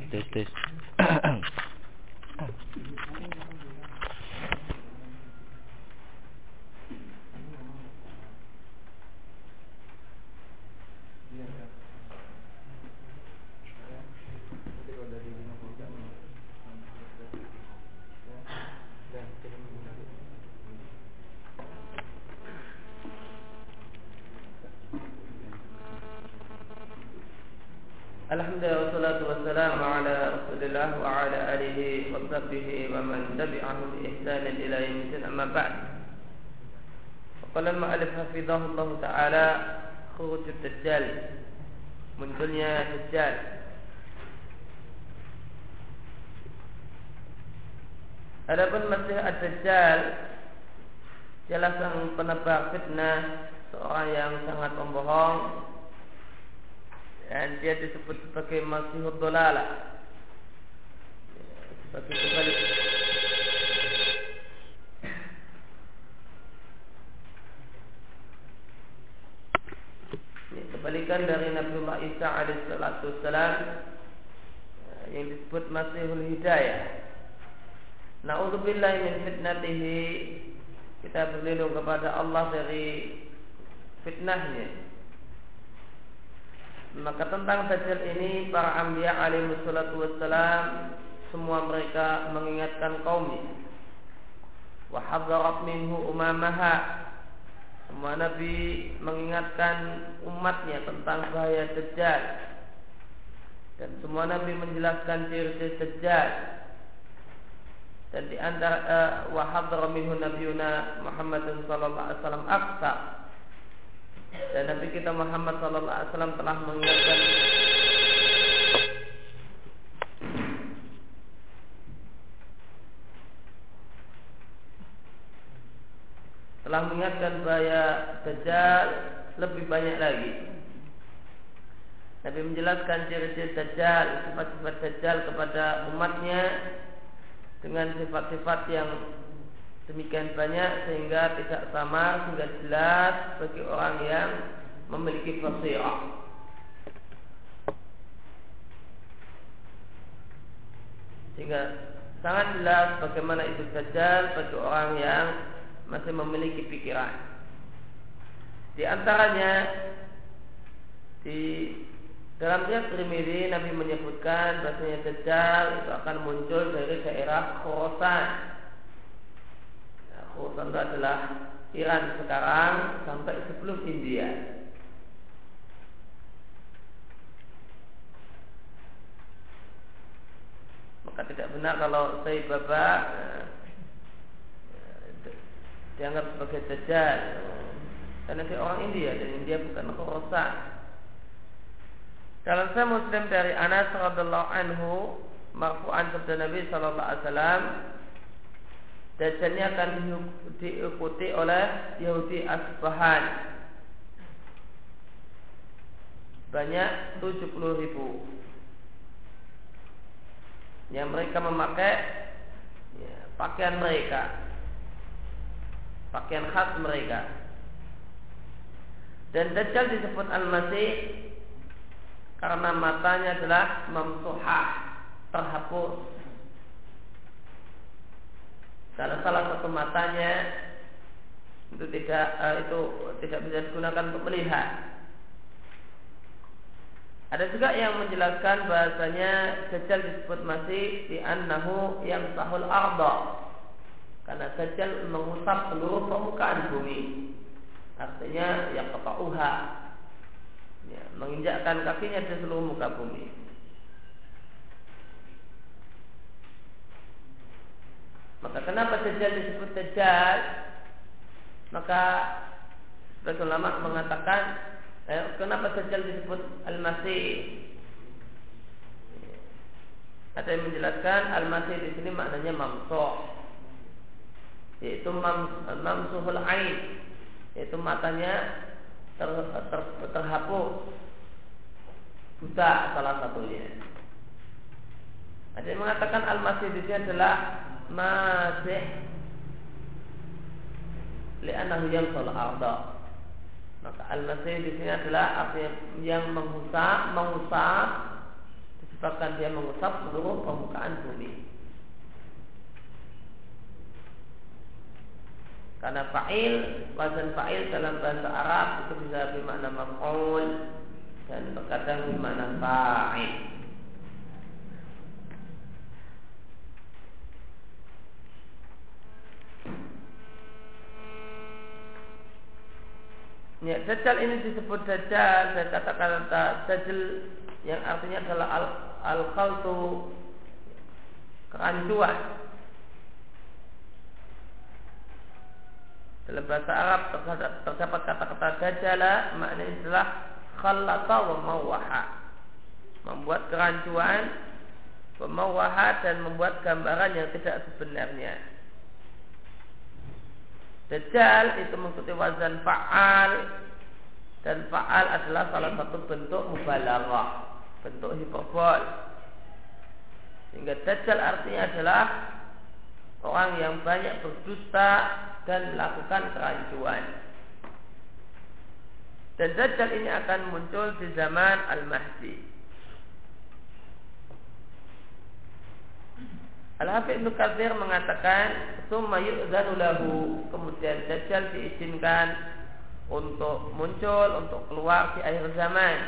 Tes. Alhamdulillah wassalatu wassalamu ala Rasulillah wa ala alihi wa sahbihi wa man tabi'ahu bi ihsanin ila yaumil amma ba'd. Qala al-mu'allif hafizahullah ta'ala khurujud dajjal, munculnya dajjal. Adapun Masih ad-Dajjal ialah sang penebar fitnah, seorang yang sangat pembohong, dan dia disebut sebagai Masihud Dolalah, sebagai kebalikan dari Nabiullah Isa alaihissalam yang disebut Masihul Hidayah. Na'udzubillahi min fitnatihi, kita berlindung kepada Allah dari fitnahnya. Maka tentang Dajjal ini para anbiya alaihi wassalatu wassalam semua mereka mengingatkan kaumnya. Wa hadzarat minhu umamaha, semua nabi mengingatkan umatnya tentang bahaya Dajjal, dan semua nabi menjelaskan ciri-ciri Dajjal. Dan di antara wa hadzara minhu nabiyuna Muhammadun sallallahu alaihi wasallam aktsar, dan Nabi kita Muhammad sallallahu alaihi wasallam telah mengingatkan bahaya Dajjal lebih banyak lagi. Nabi menjelaskan ciri-ciri Dajjal, sifat-sifat Dajjal kepada umatnya dengan sifat-sifat yang demikian banyak sehingga tidak samar, sehingga jelas bagi orang yang memiliki basirah. Sehingga sangat jelas bagaimana itu Dajjal bagi orang yang masih memiliki pikiran. Di antaranya di dalam riwayat Tirmidzi Nabi menyebutkan bahasanya Dajjal itu akan muncul dari daerah Khurasan. Khurasan itu adalah Iran sekarang sampai sebelum India. Maka tidak benar kalau Sayyid Baba dianggap sebagai Dajjal, karena dia orang India dan India bukan Khurasan. Dalam Sahih Muslim dari Anas radhiyallahu anhu marfu'an sabda Nabi sallallahu alaihi wasallam, Dajjalnya akan diikuti oleh Yahudi Asbahan banyak 70.000 yang mereka memakai pakaian mereka, pakaian khas mereka. Dan Dajjal disebut Al-Masih karena matanya adalah mamsuhah, terhapus. Karena salah satu matanya itu tidak bisa digunakan untuk melihat. Ada juga yang menjelaskan bahasanya Dajjal disebut Masih di annahu yamsahul arda, karena Dajjal mengusap seluruh permukaan bumi. Artinya yaqta'uha, menginjakkan kakinya di seluruh muka bumi. Maka kenapa Dajjal disebut Dajjal? Maka sebagian ulama mengatakan kenapa Dajjal disebut Al-Masih? Ada yang menjelaskan Al-Masih di sini maknanya mamsuh, yaitu mamsuhul ain, yaitu matanya terhapus, buta salah satunya. Ada yang mengatakan Al-Masih di sini adalah Masih li'annahu yamsul arda. Maka Al-Masih di sini adalah artinya yang mengusap bahkan dia mengusap seluruh permukaan bumi. Karena wazan fa'il dalam bahasa Arab itu bisa bermakna maf'ul dan terkadang bermakna fa'il. Ya, Dajjal ini disebut Dajjal. Saya katakan Dajjal yang artinya adalah al-khaltu, kerancuan. Dalam bahasa Arab terdapat kata-kata dajjala, maknanya adalah khallata wa mawwaha, membuat kerancuan, wa mawwaha, dan membuat gambaran yang tidak sebenarnya. Dajjal itu mengikuti wazan fa'al, dan fa'al adalah salah satu bentuk mubalaghah, bentuk hiperbol. Sehingga Dajjal artinya adalah orang yang banyak berdusta dan melakukan kerancuan. Dan Dajjal ini akan muncul di zaman Al-Mahdi. Al-Hafidz Ibnu Katsir mengatakan, "Tsumma yu'dzanu lahu", kemudian Dajjal diizinkan untuk muncul, untuk keluar di akhir zaman.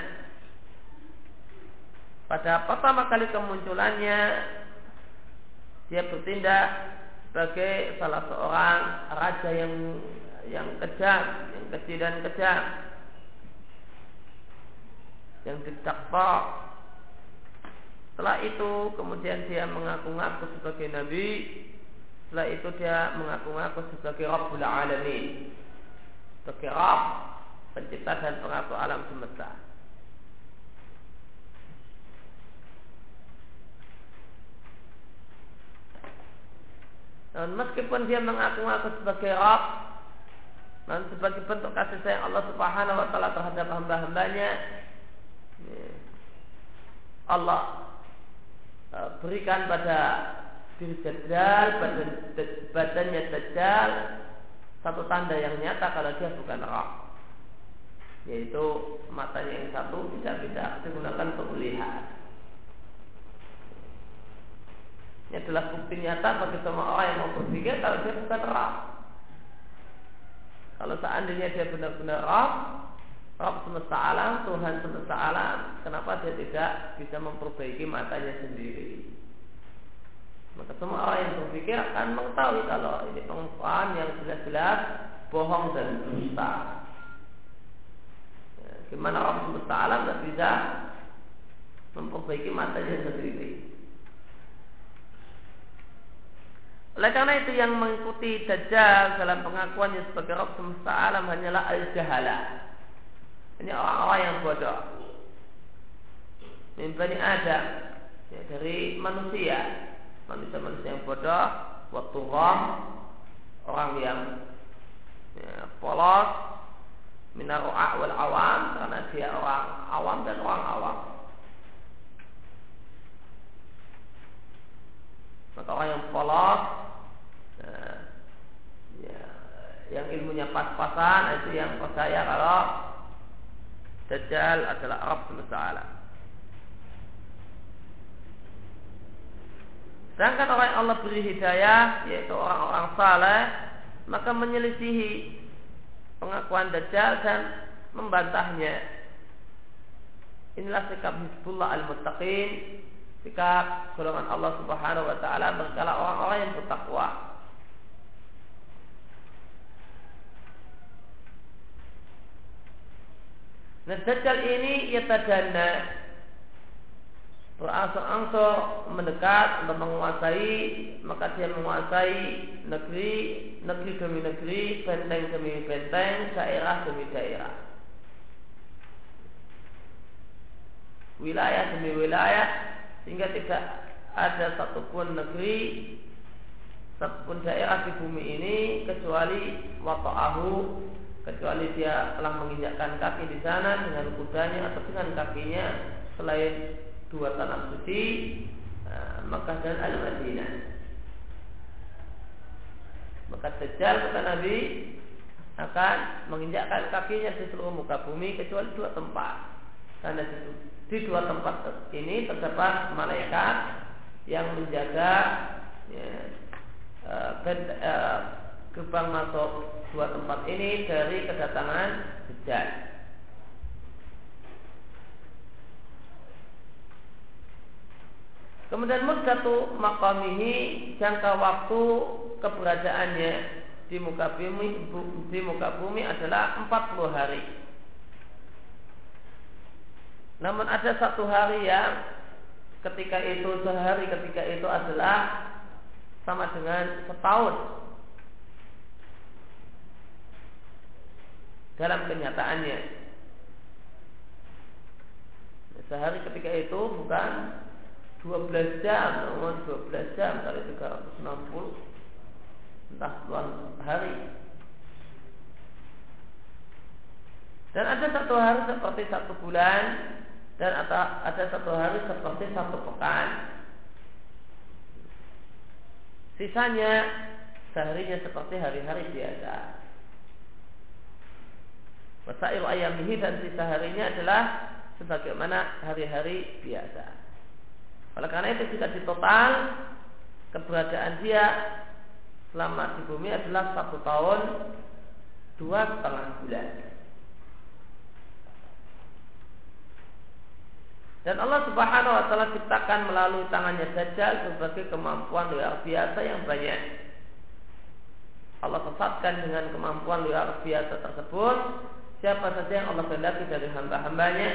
Pada pertama kali kemunculannya, dia bertindak sebagai salah seorang raja yang kejam, yang keji dan kejam, yang didakwa. Setelah itu kemudian dia mengaku-ngaku sebagai nabi. Setelah itu dia mengaku-ngaku sebagai Rabbul Alamin, sebagai Rabb, pencipta dan pengatur alam semesta. Dan meskipun dia mengaku-ngaku sebagai Rabb dan sebagai bentuk kasih sayang Allah Subhanahu wa taala terhadap hamba-hambanya, Allah berikan pada diri Dajjal, badannya Dajjal, satu tanda yang nyata kalau dia bukan Rabb, yaitu matanya yang satu tidak digunakan untuk melihat. Ini adalah bukti nyata bagi semua orang yang mau berpikir kalau dia bukan Rabb. Kalau seandainya dia benar-benar Rabb semesta alam, Tuhan semesta alam, kenapa dia tidak bisa memperbaiki matanya sendiri? Maka semua orang yang berpikir akan mengetahui kalau ini pengukuran yang jelas-jelas bohong dan dusta. Ya, gimana Rabb semesta alam tidak bisa memperbaiki matanya sendiri? Oleh karena itu yang mengikuti Dajjal dalam pengakuannya sebagai Rabb semesta alam hanyalah al-jahala. Ini orang-orang yang bodoh, min Bani Adam, ya, dari manusia yang bodoh, wattugham, orang yang polos, minar ru'a wal awam, karena dia orang awam dan orang awam. Maka orang yang polos, yang ilmunya pas-pasan, itu yang percaya kalau Dajjal adalah Rabb semesta alam. Sedangkan orang yang Allah beri hidayah, yaitu orang-orang saleh, maka menyelisihi pengakuan Dajjal dan membantahnya. Inilah sikap Hizbullah al-Muttaqin, sikap golongan Allah Subhanahu wa taala berkala orang-orang yang bertakwa. Nah, Dajjal ini yatadanna, berangsur-angsur mendekat untuk menguasai, maka dia menguasai negeri demi negeri, benteng demi benteng, daerah demi daerah, wilayah demi wilayah, sehingga tidak ada satupun negeri, satupun daerah di bumi ini kecuali wata'ahu, kecuali dia telah menginjakkan kaki di sana dengan kudanya atau dengan kakinya, selain dua tanah suci, Makkah dan Al-Madinah. Maka Dajjal, kata Nabi, akan menginjakkan kakinya di seluruh muka bumi kecuali dua tempat, karena di dua tempat ini terdapat malaikat yang menjaga gerbang masuk dua tempat ini dari kedatangan Dajjal. Kemudian muddatu maqamihi, jangka waktu keberadaannya di muka bumi adalah 40 hari. Namun ada satu hari yang sehari ketika itu adalah sama dengan setahun dalam kenyataannya. Sehari ketika itu bukan 12 jam, namun 12 jam kali 360, entah puluhan hari. Dan ada satu hari seperti satu bulan, dan ada satu hari seperti satu pekan. Sisanya seharinya seperti hari-hari biasa. Wasairu ayamihi, dan sisa harinya adalah sebagaimana hari-hari biasa. Oleh karena itu jika ditotal keberadaan dia selama di bumi adalah 1 tahun 2,5 bulan. Dan Allah Subhanahu wa taala ciptakan melalui tangannya Dajjal berbagai kemampuan luar biasa yang banyak. Allah sesatkan dengan kemampuan luar biasa tersebut siapa saja yang Allah kehendaki dari hamba-hambanya.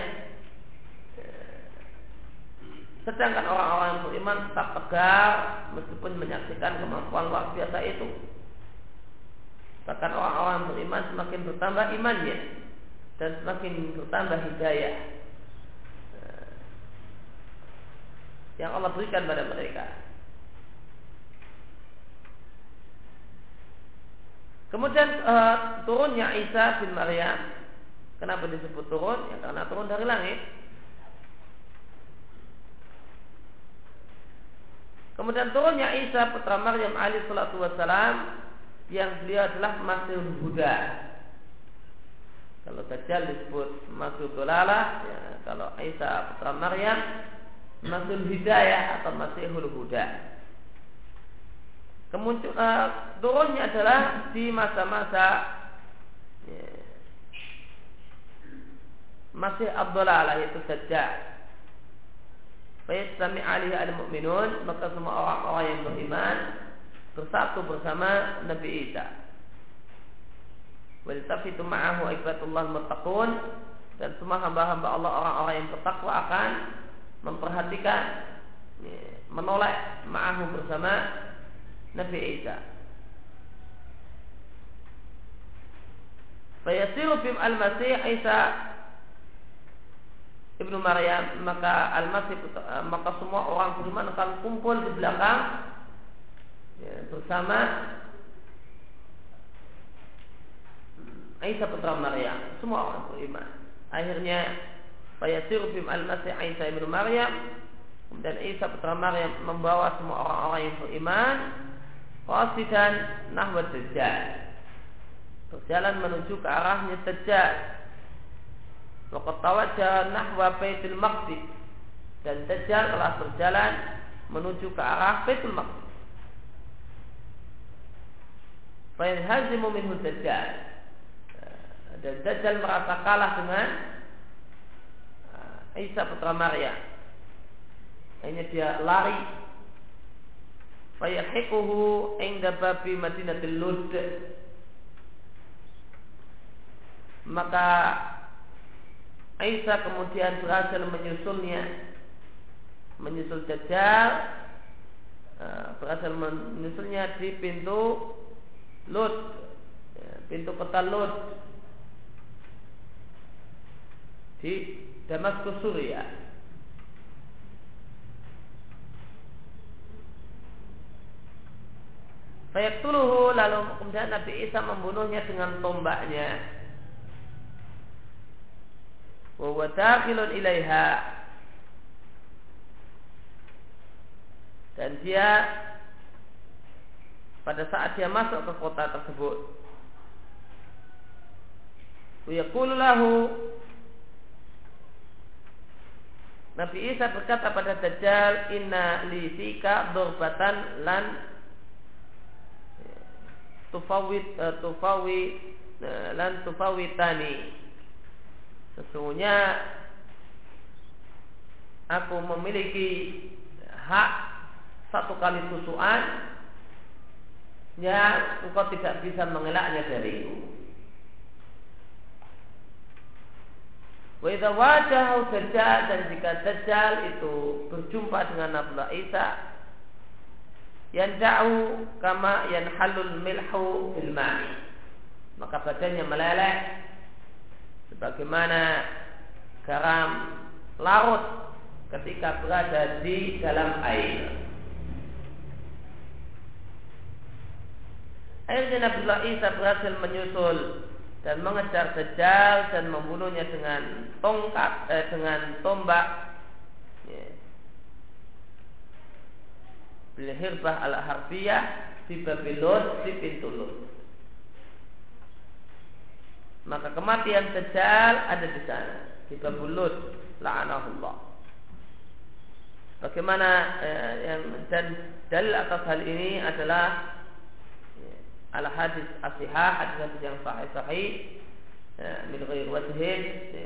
Sedangkan orang-orang yang beriman tetap tegar meskipun menyaksikan kemampuan luar biasa itu. Bahkan orang-orang yang beriman semakin bertambah imannya dan semakin bertambah hidayah yang Allah berikan pada mereka. Kemudian turunnya Isa bin Maryam. Kenapa disebut turun? Ya karena turun dari langit. Kemudian turunnya Isa putra Maryam alaihi salatu wassalam, yang beliau adalah Masihul Huda. Kalau Dajjal disebut Masihul Dolalah, ya, kalau Isa putra Maryam Masihul Hidayah atau Masihul Huda. Turunnya adalah di masa-masa Masih Abdulalah, yaitu Dajjal. Fayastami alaihi al-mu'minun, maka semua orang-orang yang beriman bersatu bersama Nabi Isa. Waltafitu ma'ahu ibatullah muttaqun, dan semua hamba-hamba Allah orang-orang yang bertakwa akan memperhatikan, menoleh ma'ahu bersama Nabi Isa. Fayasiru bim al-Masih Isa Ibnu Maryam, maka Al-Masih, maka semua orang beriman akan kumpul di belakang bersama Isa putra Maryam, semua orang beriman. Akhirnya fayasiru bim al-Masih Isa ibnu Maryam, dan Isa putra Maryam membawa semua orang-orang yang beriman qasidan nahwa Dajjal, berjalan menuju ke arahnya Dajjal. Waqad tawajjaha nahwa Baitul Maqdis, dan Dajjal telah berjalan menuju ke arah Baitul Maqdis. Fa yanhazimu minhu Dajjal, dan Dajjal merasa kalah dengan Isa putra Maryam. Akhirnya dia lari. Fa yahiquhu inda babi Madinatil Lud, maka Isa kemudian berhasil menyusul Dajjal, berhasil menyusulnya di pintu Lud, pintu kota Lud di Damaskus, Suriah. Fayaktuluhu, lalu kemudian Nabi Isa membunuhnya dengan tombaknya. Wa huwa dakhilun ilaiha, dan dia pada saat dia masuk ke kota tersebut, wa yaqulu lahu, Nabi Isa berkata pada Dajjal, inna li fika durbatan lan tufawitani. Sesungguhnya aku memiliki hak satu kali tusukan yang engkau tidak bisa mengelaknya dariku. Wa idza wajahu Dajjal, dan jika Dajjal itu berjumpa dengan Nabi Isa, yanja'u kama yanhalul milhu fil ma'i, maka badannya meleleh sebagaimana garam larut ketika berada di dalam air. Akhirnya Nabi Isa berhasil menyusul dan mengejar Dajjal dan membunuhnya dengan tombak bil hirbah al harbiyah di Babylon, di pintu Lut. Maka kematian Dajjal ada di sana, di Babylon, la'anahullah. Bagaimana dan dalil atas hal ini adalah al hadis as-sihah, hadis yang sahih min ghairi wajhin,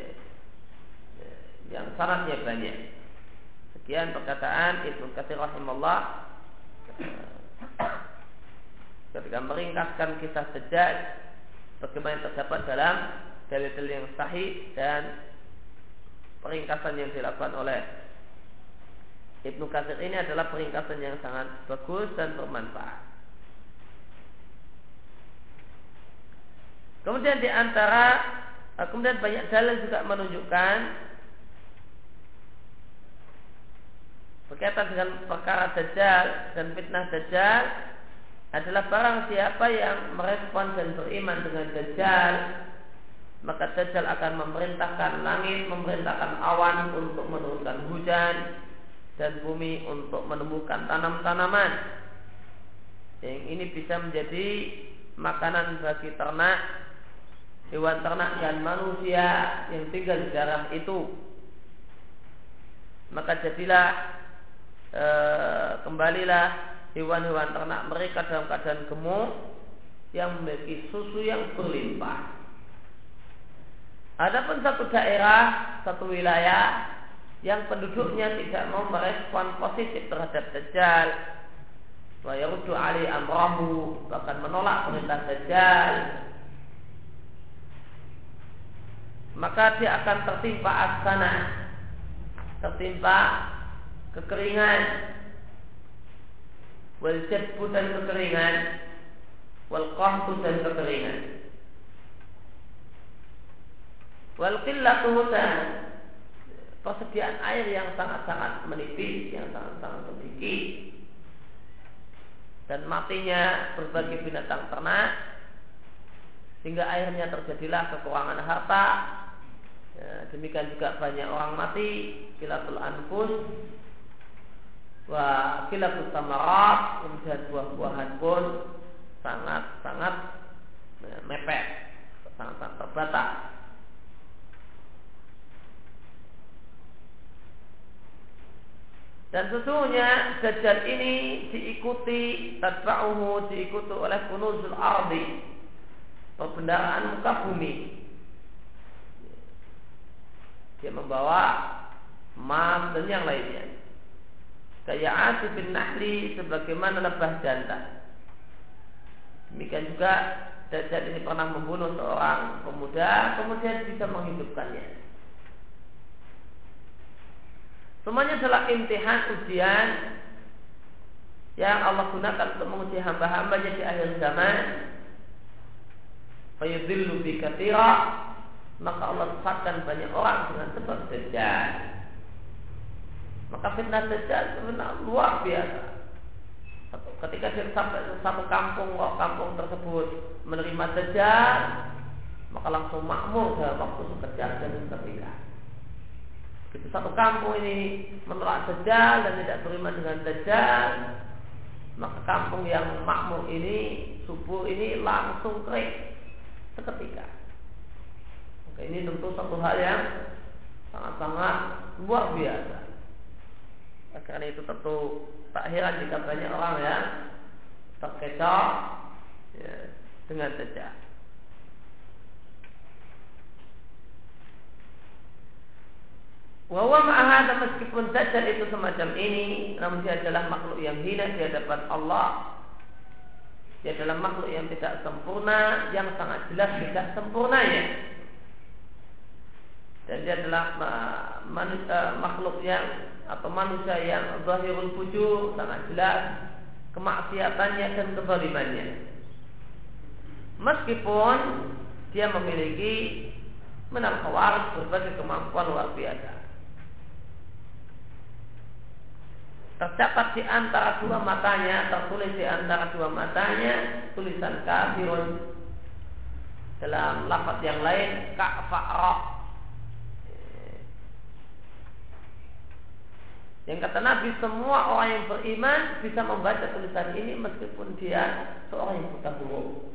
yang syaratnya banyak. Sekian perkataan Ibnu Katsir rahimahullah ketika meringkaskan kisah Dajjal bagaimana yang terdapat dalam dalil-dalil yang sahih, dan peringkasan yang dilakukan oleh Ibnu Katsir ini adalah peringkasan yang sangat bagus dan bermanfaat. Kemudian kemudian banyak dalil juga menunjukkan berkaitan dengan perkara Dajjal dan fitnah Dajjal adalah barang siapa yang merespon dan beriman dengan Dajjal, maka Dajjal akan memerintahkan langit, memerintahkan awan untuk menurunkan hujan, dan bumi untuk menumbuhkan tanam-tanaman. Yang ini bisa menjadi makanan bagi ternak, hewan ternak dan manusia yang tinggal di daerah itu. Maka jadilah kembalilah hewan-hewan ternak mereka dalam keadaan gemuk yang memiliki susu yang berlimpah. Adapun satu daerah, satu wilayah yang penduduknya tidak mau merespon positif terhadap Dajjal, wa yaruddu ali amrahu, bahkan menolak perintah Dajjal, maka dia akan tertimpa asana, tertimpa kekeringan, wal jadbu dan kekeringan, wal qahtu dan kekeringan, wal qillatu dan persediaan air yang sangat-sangat menipis, yang sangat-sangat sedikit, dan matinya berbagai binatang ternak, sehingga akhirnya terjadilah kekurangan harta. Demikian juga banyak orang mati, kilatul anfus wa kilatul samarat, kemudian buah-buahan pun sangat-sangat mepet, sangat-sangat terbatas. Dan sesungguhnya Dajjal ini diikuti oleh kunuzul ardi, perbendaharaan muka bumi. Dia membawa emas dan yang lainnya. Kayak Asif bin Nahli, sebagaimana lebah jantan. Demikian juga Dajjal ini pernah membunuh seorang pemuda, kemudian bisa menghidupkannya. Semuanya adalah imtihan, ujian yang Allah gunakan untuk menguji hamba-hambanya di akhir zaman. Fayudhillu bi katsira, maka Allah sesatkan banyak orang dengan sebab Dajjal. Maka fitnah Dajjal sebenarnya luar biasa. Ketika dia sampai satu kampung, kampung tersebut menerima Dajjal, maka langsung makmur dalam waktu sekejap dan seketika. Begitu satu kampung ini menolak Dajjal dan tidak beriman dengan Dajjal, maka kampung yang makmur ini, subur ini langsung kering seketika. Maka ini tentu satu hal yang sangat-sangat luar biasa. Karena itu tentu tak heran jika banyak orang yang terkecoh ya, dengan Dajjal. Wawa ma'ahada, meskipun Dajjal itu semacam ini, namun dia adalah makhluk yang hina di hadapan Allah. Dia adalah makhluk yang tidak sempurna, yang sangat jelas tidak sempurnanya. Dan dia adalah makhluk yang atau manusia yang zahirul fujur, sangat jelas kemaksiatannya dan kezalimannya. Meskipun dia memiliki menal khawarij, berbagai kemampuan luar biasa. Tercatat di antara dua matanya, tertulis di antara dua matanya tulisan kafirun, dalam lafaz yang lain ka'fa'ra. Yang kata Nabi, semua orang yang beriman bisa membaca tulisan ini meskipun dia seorang yang buta huruf.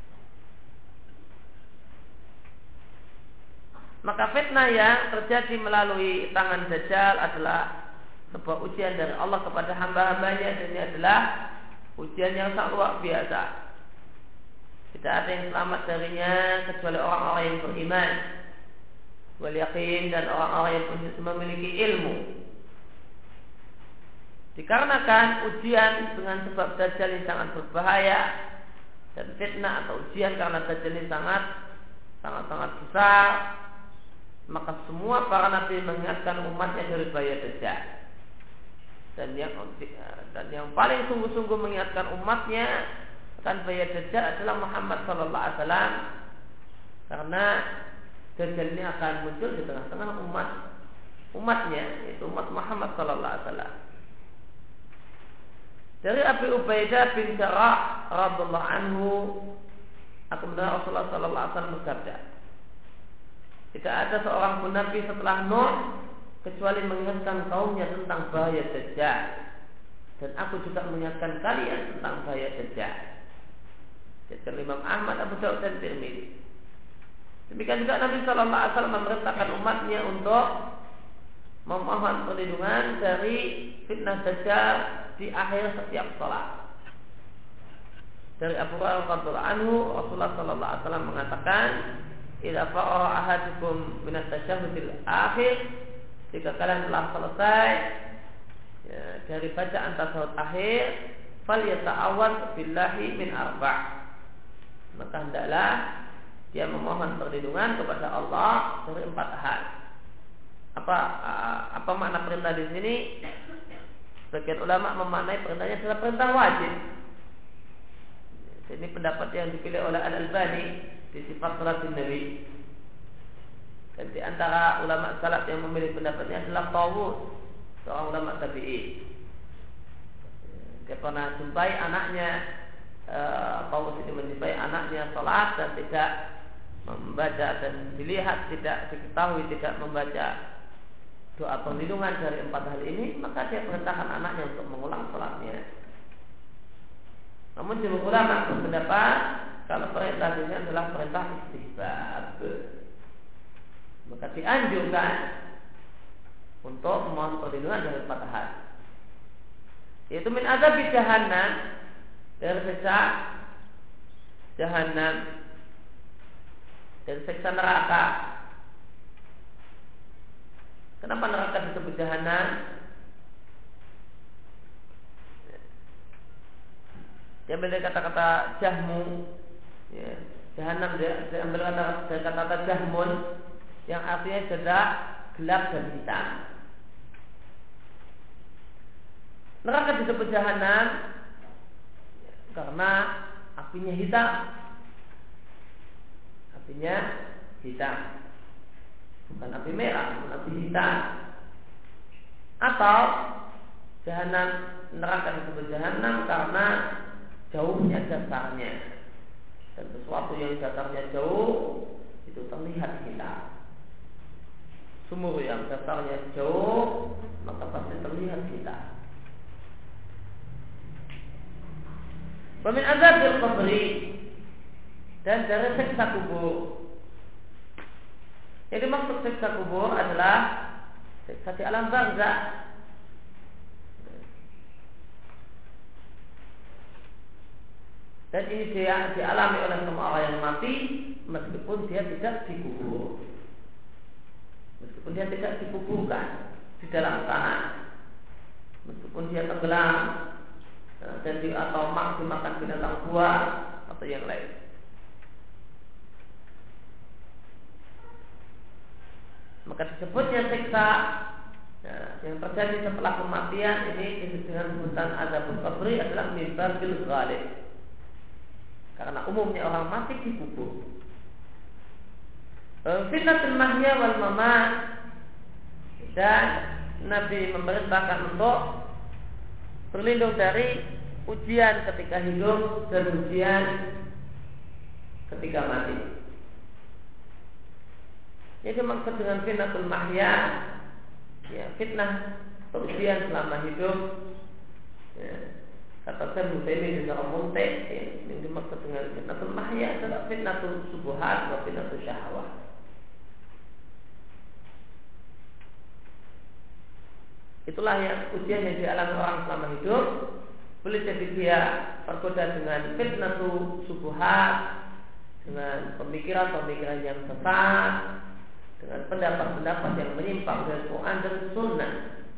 Maka fitnah yang terjadi melalui tangan Dajjal adalah sebuah ujian dari Allah kepada hamba-hambanya, dan ini adalah ujian yang sangat luar biasa. Tidak ada yang selamat darinya kecuali orang-orang yang beriman, wal yaqin, dan orang-orang yang memiliki ilmu. Dikarenakan ujian dengan sebab Dajjal ini sangat berbahaya, dan fitnah atau ujian karena Dajjal ini sangat besar, maka semua para nabi mengingatkan umatnya dari bahaya Dajjal. Dan yang paling sungguh-sungguh mengingatkan umatnya akan bahaya Dajjal adalah Muhammad sallallahu alaihi wasallam, karena Dajjal ini akan muncul di tengah-tengah umatnya, yaitu umat Muhammad sallallahu alaihi wasallam. Dari Abi Ubaidah bin Jarrah radhiyallahu anhu, aku mendengar Rasulullah sallallahu alaihi wasallam bersabda, tidak ada seorang pun nabi setelah Nuh kecuali mengingatkan kaumnya tentang bahaya Dajjal, dan aku juga mengingatkan kalian tentang bahaya Dajjal. Jadi Imam Ahmad, Abu Daud, dan Tirmidzi. Demikian juga Nabi sallallahu alaihi wasallam memerintahkan umatnya untuk memohon perlindungan dari fitnah Dajjal di akhir setiap salat. Dari Abu Hurairah radhiyallahu anhu, Rasulullah sallallahu alaihi wasallam mengatakan, "Idza fara'a ahadukum min at-tasyahhudil akhir," jika kalian telah selesai ya, dari bacaan tasyahud akhir, falyata'awwadz billahi min arba', maka hendaklah dia memohon perlindungan kepada Allah dari 4 hal. Apa makna perintah di sini? Sebagian ulama memaknai perintahnya adalah perintah wajib. Ini pendapat yang dipilih oleh Al-Albani di sifat salatin Nabi. Dan di antara ulama salaf yang memilih pendapatnya adalah Tawus, seorang ulama tabi'i. Dia pernah jumpai anaknya, Tawus itu menjumpai anaknya salat dan tidak membaca, dan dilihat tidak diketahui tidak membaca doa perlindungan dari 4 hal ini, maka dia perintahkan anaknya untuk mengulang salatnya. Namun jumhur ulama berpendapat kalau perintah ini adalah perintah istihbab, maka dianjurkan untuk memohon perlindungan dari 4 hal, yaitu min azab jahannam, dari siksa jahannam, dari siksa neraka. Kenapa neraka disebut jahannam? Dia ambil kata-kata jahmu, ya, jahannam dia ambil kata-kata jahmun, yang artinya adalah gelap dan hitam. Neraka disebut jahannam karena apinya hitam. Apinya hitam, bukan api merah, bukan api hitam. Atau jahanam, neraka disebut jahanam karena jauhnya dasarnya, dan sesuatu yang dasarnya jauh itu terlihat hitam. Sumur yang dasarnya jauh maka pasti terlihat hitam. Wamin azabil qabri, dan dari siksa kubur. Jadi maksud siksa kubur adalah siksa di alam barzakh. Dan ini dia dialami oleh semua orang yang mati meskipun dia tidak dikubur, meskipun dia tidak dikuburkan di dalam tanah, meskipun dia tenggelam dan atau dimakan binatang buas atau yang lain. Maka disebutnya siksa yang terjadi setelah kematian ini dengan sebutan azabul qabri adalah min babil ghalib. Karena umumnya orang mati dikubur. Fitnatul mahya wal mamat, dan Nabi memerintahkan untuk berlindung dari ujian ketika hidup dan ujian ketika mati. Jadi maksud dengan fitnatul mahya, ya fitnah ujian selama hidup. Ya. Katakan Musaimin bin Al-Muntai yang dimaksud dengan fitnatul mahya adalah fitnatul subuhat wa fitnatul syahwat. Itulah yang ujian yang dialami orang selama hidup. Boleh jadi dia tergoda dengan fitnatul subuhat, dengan pemikiran-pemikiran yang sesat, dengan pendapat-pendapat yang menyimpang dari Quran dan Sunnah,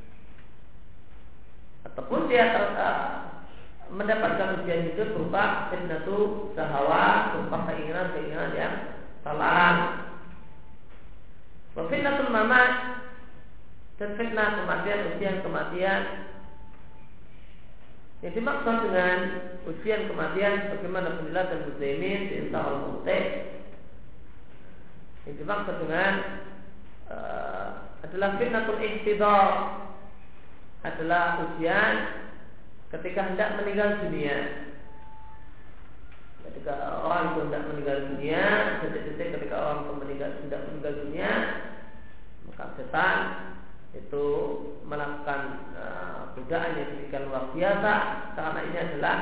ataupun dia mendapatkan ujian hidup berupa fitnatul syahwat, berupa keinginan-keinginan yang terlarang. Fitnatul mamat, dan fitnah kematian, ujian kematian. Yang dimaksud dengan ujian kematian bagaimana penjelasan Musaimin di Al-Muntai, yang dimaksud dengan adalah fitnatul ihtidar, adalah ujian ketika hendak meninggal dunia. Ketika orang itu hendak meninggal dunia, detik-detik ketika orang itu hendak meninggal dunia, maka setan itu melakukan godaan yang demikian luar biasa. Karena ini adalah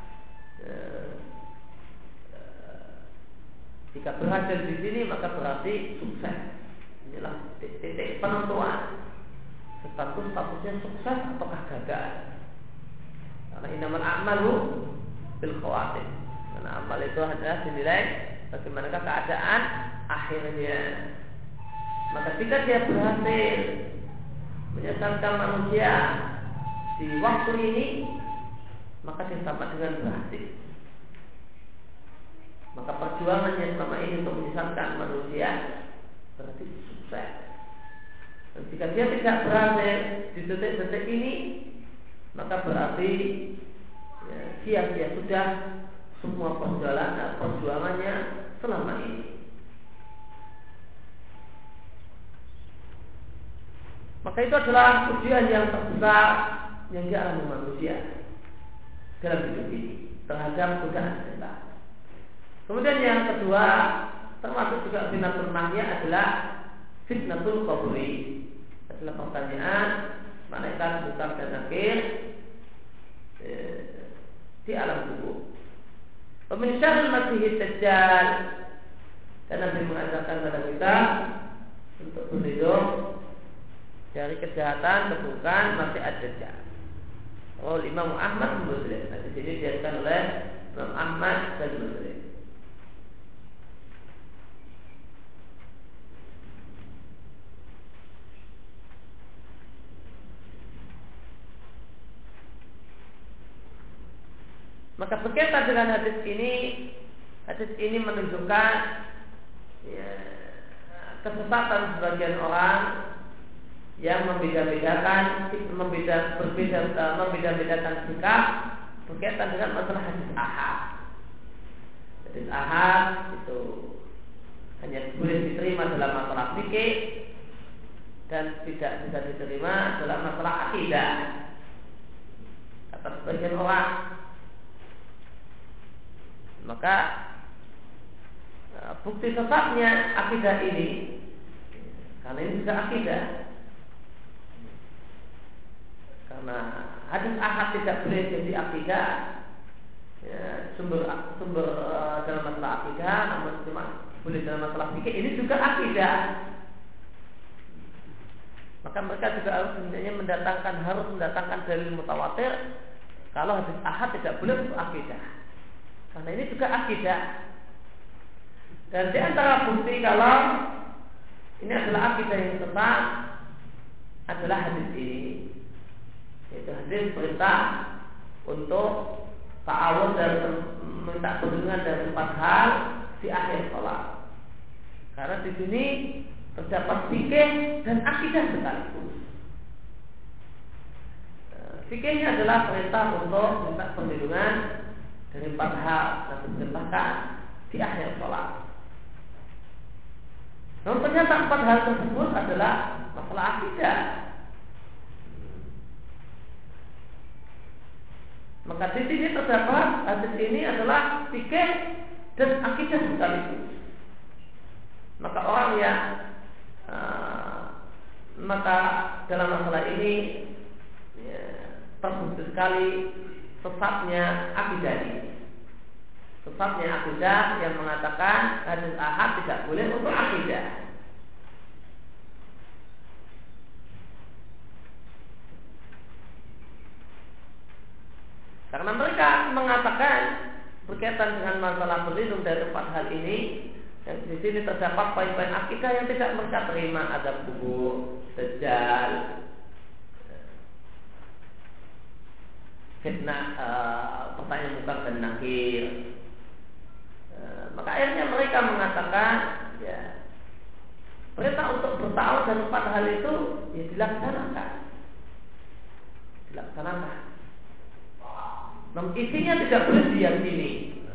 jika berhasil di sini maka berarti sukses. Inilah titik penentuan statusnya sukses ataukah gagal. Karena innamal a'malu bil khawatim. Karena amal itu adalah dinilai bagaimanakah keadaan akhirnya. Maka jika dia berhasil menyesatkan manusia di waktu ini, maka dia sama dengan berhasil. Maka perjuangannya selama ini untuk menyesatkan manusia berarti sukses. Dan jika dia tidak berhasil di detik-detik ini, maka berarti sia-sia sudah semua perjuangannya selama ini. Maka itu adalah ujian yang terbesar yang dialami manusia dalam hidup ini terhadap godaan setan. Kemudian yang kedua, termasuk juga fitnatul mahya adalah fitnatul qabri. Adalah pertanyaan malaikat munkar dan nakir di alam kubur. Min syarril masiihid dajjal, dan Nabi mengajarkan kepada kita untuk berlindung dari kejahatan keburukan Masih ad-Dajjal. Oh, Imam Ahmad Muslim. Nah, di sini dijelaskan oleh Imam Ahmad dan Muslim. Maka berkaitan dengan hadis ini menunjukkan kesesatan sebagian orang yang membeda-bedakan sikap berkaitan dengan masalah hadis ahad. Hadis ahad itu hanya boleh diterima dalam masalah fikih dan tidak bisa diterima dalam masalah akidah. Kata sebagian orang. Maka bukti sesatnya akidah ini, karena ini juga akidah, karena hadis ahad tidak boleh jadi akidah, sumber dalam masalah akidah, namun cuma boleh dalam masalah fikih. Ini juga akidah, maka mereka juga harus mendatangkan dalil mutawatir. Kalau hadis ahad tidak boleh untuk akidah, karena ini juga akidah. Dan di antara bukti kalau ini adalah akidah yang tetap adalah hadis ini, yaitu hadis perintah untuk ta'awun dan minta perlindungan dari 4 hal di akhir sholat. Karena di sini terdapat fikih dan akidah sekaligus. Fikihnya adalah perintah untuk minta perlindungan dari 4 hal yang diperintahkan di akhir sholat. Namun ternyata 4 hal tersebut adalah masalah akidah. Maka di sini terdapat hadis ini adalah fikih dan akidah sekaligus. Maka orang yang maka dalam masalah ini terbukti sekali sesatnya akidah ini. Sesatnya akidah yang mengatakan hadis ahad tidak boleh untuk akidah. Karena mereka mengatakan berkaitan dengan masalah berlindung dari 4 hal ini, yang di sini terdapat poin-poin akidah yang tidak mereka terima, azab kubur, dajjal, fitnah, pertanyaan munkar dan nakir. Maka akhirnya mereka mengatakan, ya, perintah untuk bertawaf dan 4 hal itu ya dilaksanakan. Namun isinya tidak boleh diyakini.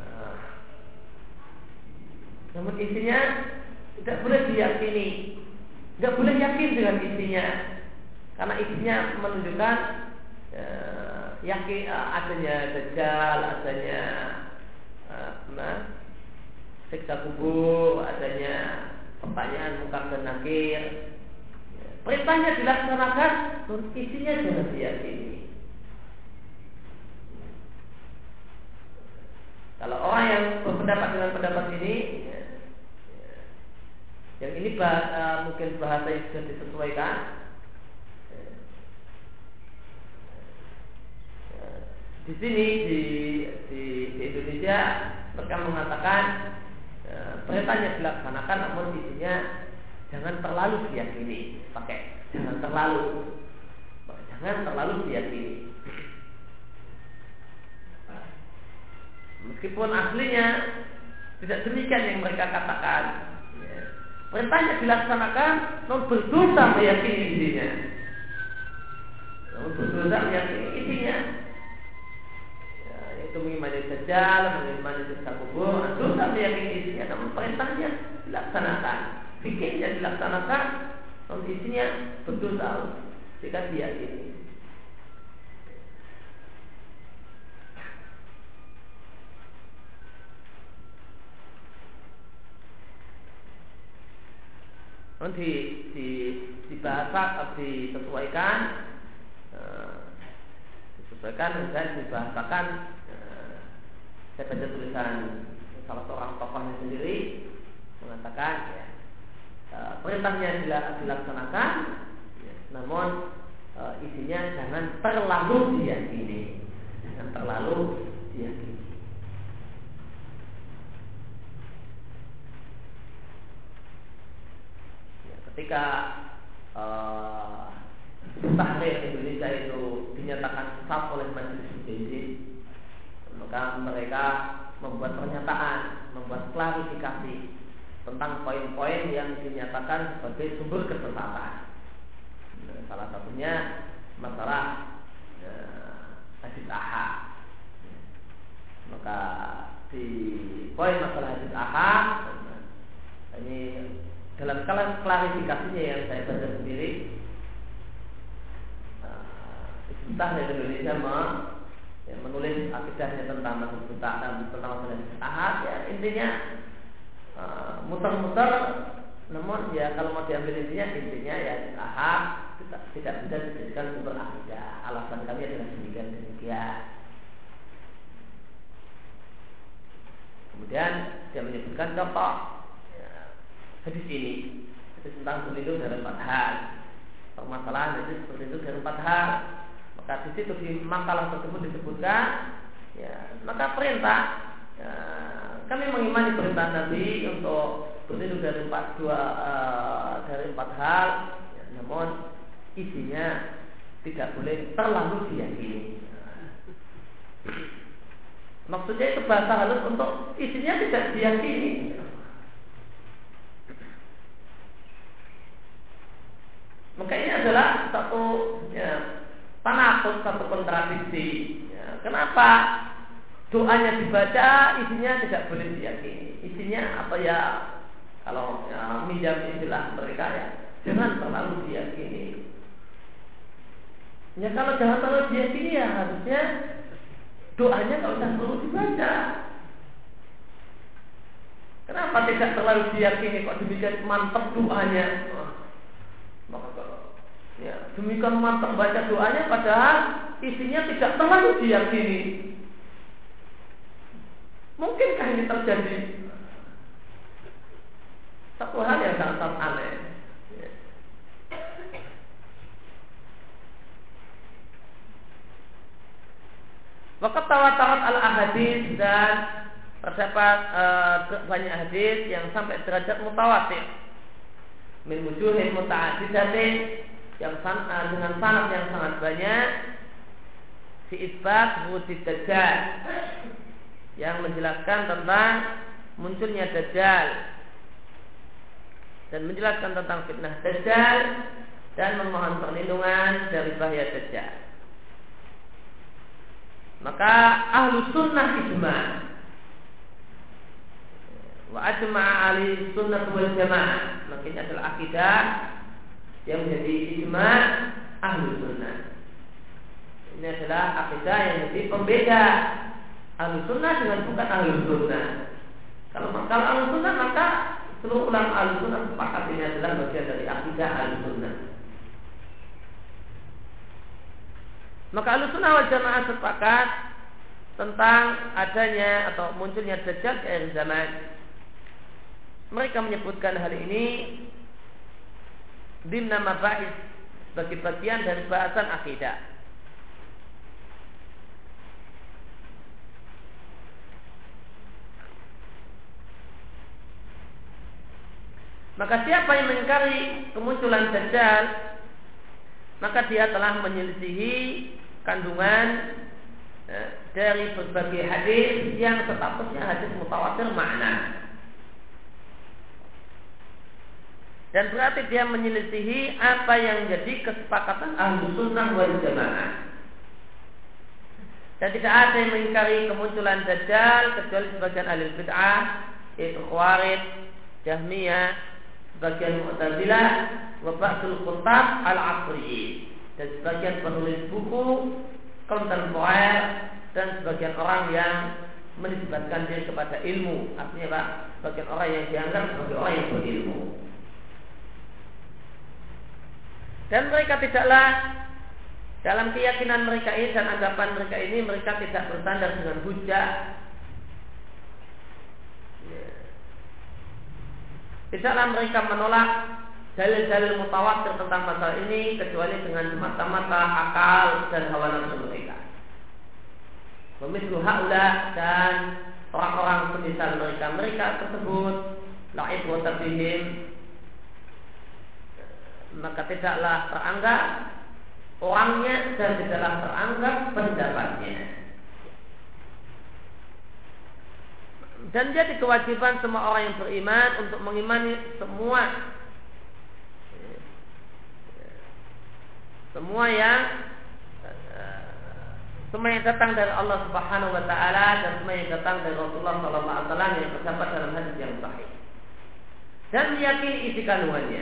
Namun isinya tidak boleh diyakini. Tidak boleh yakin dengan isinya, karena isinya menunjukkan yakin adanya dajjal, adanya siksa kubur, adanya pertanyaan munkar dan nakir. Perintahnya dilaksanakan, namun isinya jangan diyakini. Kalau orang yang berpendapat dengan pendapat ini, yang ini mungkin bahasa yang sudah disesuaikan, di sini di Indonesia mereka mengatakan perintahnya dilaksanakan, namun isinya jangan terlalu diyakini. Jangan terlalu diyakini. Meskipun aslinya tidak demikian yang mereka katakan, perintahnya dilaksanakan, namun berdosa meyakini isinya. Yaitu mengimani dajjal, mengimani siksa kubur, dosa meyakini isinya, namun perintahnya dilaksanakan, fikirnya dilaksanakan, namun isinya berdosa jika diyakini. Disesuaikan dan dibahasakan. Saya baca tulisan salah seorang tokohnya sendiri mengatakan, perintahnya dilaksanakan, namun isinya jangan terlalu diyakini. Ketika Tahrir Indonesia itu dinyatakan sesat oleh Majelis Mujaddid, maka mereka membuat pernyataan, membuat klarifikasi tentang poin-poin yang dinyatakan sebagai sumber kesesatan. Salah satunya masalah hadis ahad. Maka di poin masalah hadis ahad ini dalam klarifikasinya yang saya baca sendiri, Tahrir Indonesia menulis akidahnya tentang masalah hadis ahad. Ya, intinya muter-muter, namun ya kalau mau diambil intinya ya hadis ahad tidak bisa dijadikan sumber akidah. Alasan kami adalah demikian. Kemudian dia menyebutkan contoh hadis ini, hadis tentang berlindung dari 4 hal. permasalahan itu seperti itu dari 4 hal. Maka di situ di makalah tersebut disebutkan, ya, maka perintah, ya, kami mengimani perintah Nabi untuk berlindung dari 4 hal, ya, namun isinya tidak boleh terlalu diyakini. Maksudnya itu bahasa halus untuk isinya tidak diyakini. Maka ini adalah satu, ya, tanakut, satu kontradiksi. Ya, kenapa doanya dibaca, isinya tidak boleh diyakini? Isinya apa ya? Kalau ya, minjam istilah mereka, ya, jangan terlalu diyakini. Ya kalau jangan terlalu diyakini, ya harusnya doanya kalau tidak perlu dibaca. Kenapa tidak terlalu diyakini? Kok demikian mantap doanya? Maka ya, demikian mantap baca doanya padahal isinya tidak terlalu diyakini. Mungkinkah ini terjadi? Satu hal yang sangat aneh. Ya. Waqat tawatarat al-ahadits, dan terdapat banyak hadis yang sampai derajat mutawatir. Min wujuhin muta'addidatin, yang dengan sanad yang sangat banyak, fi isbat wujud dajjal, yang menjelaskan tentang munculnya dajjal dan menjelaskan tentang fitnah dajjal dan memohon perlindungan dari bahaya dajjal. Maka ahlu sunnah ijma' wa ajma'a ahli sunnah wal jamaah, maksudnya adalah akidah yang menjadi ijma' ahlu sunnah. Ini adalah akidah yang menjadi pembeda ahlu sunnah dengan bukan ahlu sunnah. Kalau ahlu sunnah, maka seluruh ulama ahlu sunnah sepakat ini adalah bagian dari akidah ahlu sunnah. Maka ahlu sunnah wal jamaah sepakat tentang adanya atau munculnya dajjal di akhir zaman. Mereka menyebutkan hal ini dimna mabahis, sebagai bagian dari bahasan akidah. Maka siapa yang mengingkari kemunculan dajjal, maka dia telah menyelisihi kandungan dari berbagai hadis yang statusnya hadis mutawatir makna. Dan berarti dia menyelisihi apa yang menjadi kesepakatan ahlu sunnah wal jamaah. Dan tidak ada yang mengingkari kemunculan dajjal kecuali sebagian ahli bid'ah, yaitu Khawarij, Jahmiyah, sebagian Mu'tazilah, wa ba'dul kutab al-asri, dan sebagian penulis buku kontemporer, dan sebagian orang yang menisbatkan diri kepada ilmu. Artinya Pak, sebagian orang yang dianggap sebagai orang yang berilmu. Dan mereka tidaklah dalam keyakinan mereka ini dan anggapan mereka ini, mereka tidak bersandar dengan hujjah. Tidaklah mereka menolak dalil-dalil mutawatir tentang masalah ini kecuali dengan semata-mata akal dan hawa nafsu mereka. Pemislu haula, dan orang-orang semisal mereka tersebut la'ib wa tabihim, maka tidaklah teranggap orangnya dan tidaklah teranggap pendapatnya. Dan jadi kewajiban semua orang yang beriman untuk mengimani semua yang datang dari Allah Subhanahu wa taala dan semua yang datang dari Rasulullah sallallahu alaihi wasallam yang terdapat dalam hadis yang sahih, dan meyakini isi kandungannya.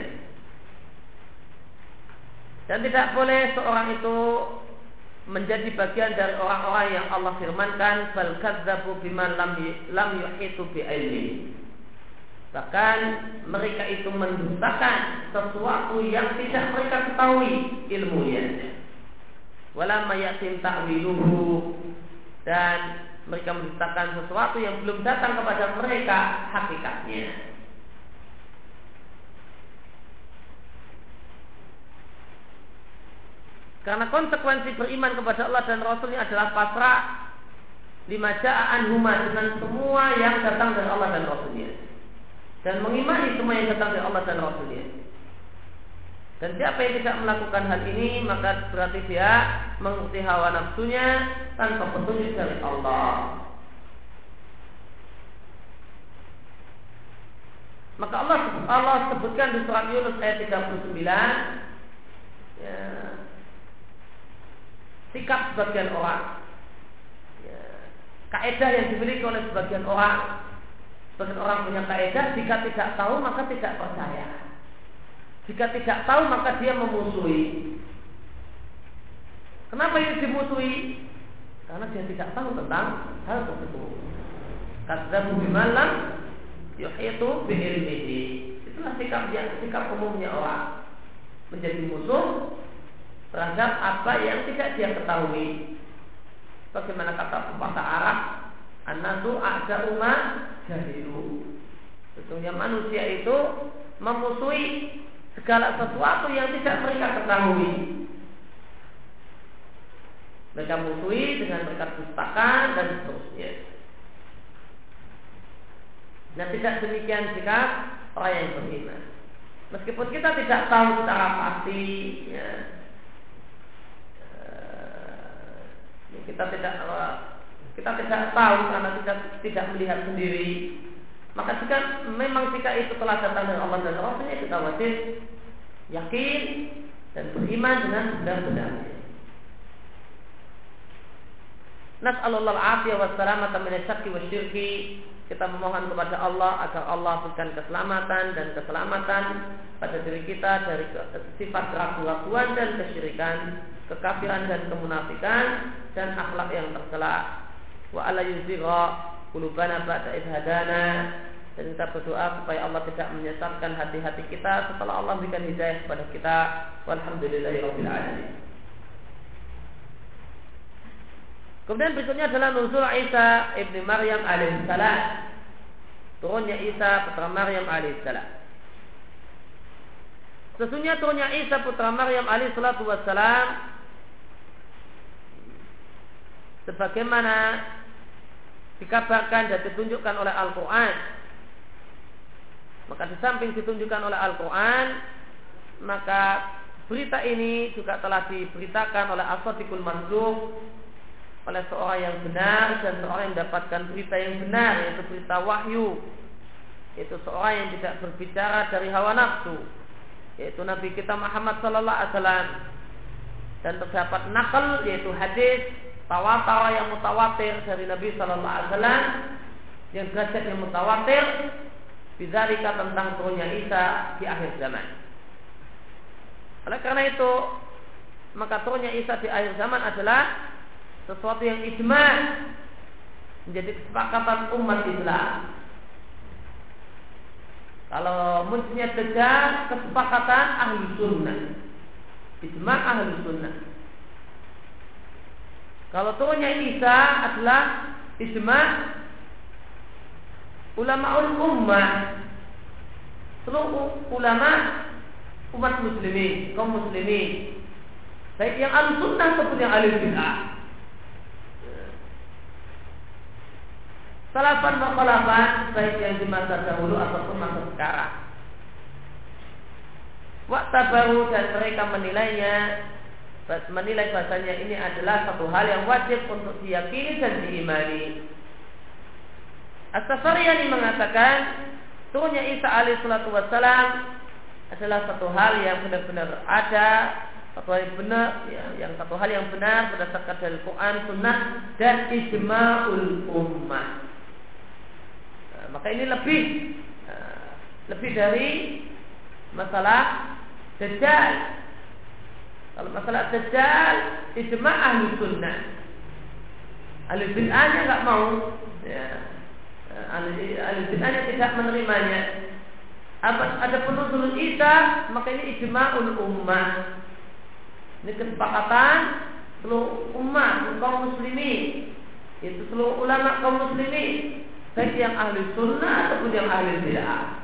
Dan tidak boleh seorang itu menjadi bagian dari orang-orang yang Allah firmankan bal kadzabu biman lam yuhitu bi ilmi. Bahkan mereka itu mendustakan sesuatu yang tidak mereka ketahui ilmunya. Wala mayatin ta'wiluhu, dan mereka mendustakan sesuatu yang belum datang kepada mereka hakikatnya. Karena konsekuensi beriman kepada Allah dan Rasulnya adalah pasrah lima ja'an huma, dengan semua yang datang dari Allah dan Rasulnya, dan mengimani semua yang datang dari Allah dan Rasulnya. Dan siapa yang tidak melakukan hal ini, maka berarti dia mengikuti hawa nafsunya tanpa petunjuk dari Allah. Maka Allah sebutkan di surat Yunus ayat 39, ya, sikap sebagian orang, ya, kaidah yang dimiliki oleh sebagian orang. Sebagian orang punya kaidah, jika tidak tahu maka tidak percaya. Jika tidak tahu maka dia memusuhi. Kenapa ini dimusuhi? Karena dia tidak tahu tentang hal tersebut. Kadzabu bimalam yuhitu bi'ilmihi. Itulah sikap umumnya orang, menjadi musuh terhadap apa yang tidak dia ketahui. Bagaimana kata pepatah Arab, an-nasu a'da'u ma jahilu. Sesungguhnya manusia itu memusuhi segala sesuatu yang tidak mereka ketahui. Mereka musuhi dengan mereka dustakan dan seterusnya. Nah, tidak demikian sikap orang yang beriman. Meskipun kita tidak tahu secara pasti, ya, kita tidak tahu karena tidak melihat sendiri. Maka jika memang itu telah datang dari Allah dan Rasulnya, kita wajib yakin dan beriman dengan benar-benarnya. Nas'alullah al-afiyah wa salamata min asy-syirki wa syirki. Kita memohon kepada Allah agar Allah berikan keselamatan dan keselamatan pada diri kita dari sifat keraguan-keraguan dan kesyirikan, kekafiran dan kemunafikan, dan akhlak yang tercela. Wa alla yuzigha qulubana ba'da idh hadana. Dan kita berdoa supaya Allah tidak menyesatkan hati-hati kita setelah Allah berikan hidayah kepada kita. Walhamdulillahirabbil alamin. Kemudian berikutnya adalah nuzul Isa ibni Maryam alaihissalam, turunnya Isa putra Maryam alaihissalam. Sesungguhnya turunnya Isa putra Maryam alaihissalatu wassalam, sebagaimana dikabarkan dan ditunjukkan oleh Al-Quran. Maka di samping ditunjukkan oleh Al-Quran, maka berita ini juga telah diberitakan oleh As-Shadiqul Masduq, oleh seorang yang benar dan seorang yang mendapatkan berita yang benar, yaitu berita wahyu, yaitu seorang yang tidak berbicara dari hawa nafsu, yaitu Nabi kita Muhammad sallallahu alaihi wasallam. Dan terdapat nakal, yaitu hadis tawatur yang mutawatir dari Nabi sallallahu alaihi wasallam, yang derajatnya mutawatir, bidzalika tentang turunnya Isa di akhir zaman. Oleh karena itu, maka turunnya Isa di akhir zaman adalah sesuatu yang ijma', menjadi kesepakatan umat Islam. Kalau munculnya Dajjal, kesepakatan ahli sunnah, ijma' ahli sunnah. Kalau turunnya Isa adalah ijma' ulamaul ummah, seluruh ulama umat muslimin, kaum muslimin, baik yang ahli sunnah maupun yang ahli bid'ah. Salafan wa khalafan, baik yang di masa dahulu ataupun masa sekarang. Waktu baru, dan mereka menilai bahasanya ini adalah satu hal yang wajib untuk diyakini dan diimani. As-Safariyani mengatakan turunnya Isa alaihissalatu wassalam adalah satu hal yang benar-benar ada, satu hal yang benar, satu hal yang benar berdasarkan dari Quran, Sunnah, dan ijma'ul ummah. Maka ini lebih dari masalah Dajjal. Kalau masalah Dajjal, ijma' ahli sunnah. Ahli bid'ahnya nggak mau, ya. Ahli bid'ahnya tidak menerimanya. Ada penuzul Isa, maka ini ijma'ul ummah. Ini kesepakatan seluruh umat, kaum muslimin, itu seluruh ulama kaum muslimin, baik yang ahli sunnah ataupun yang ahli bid'ah.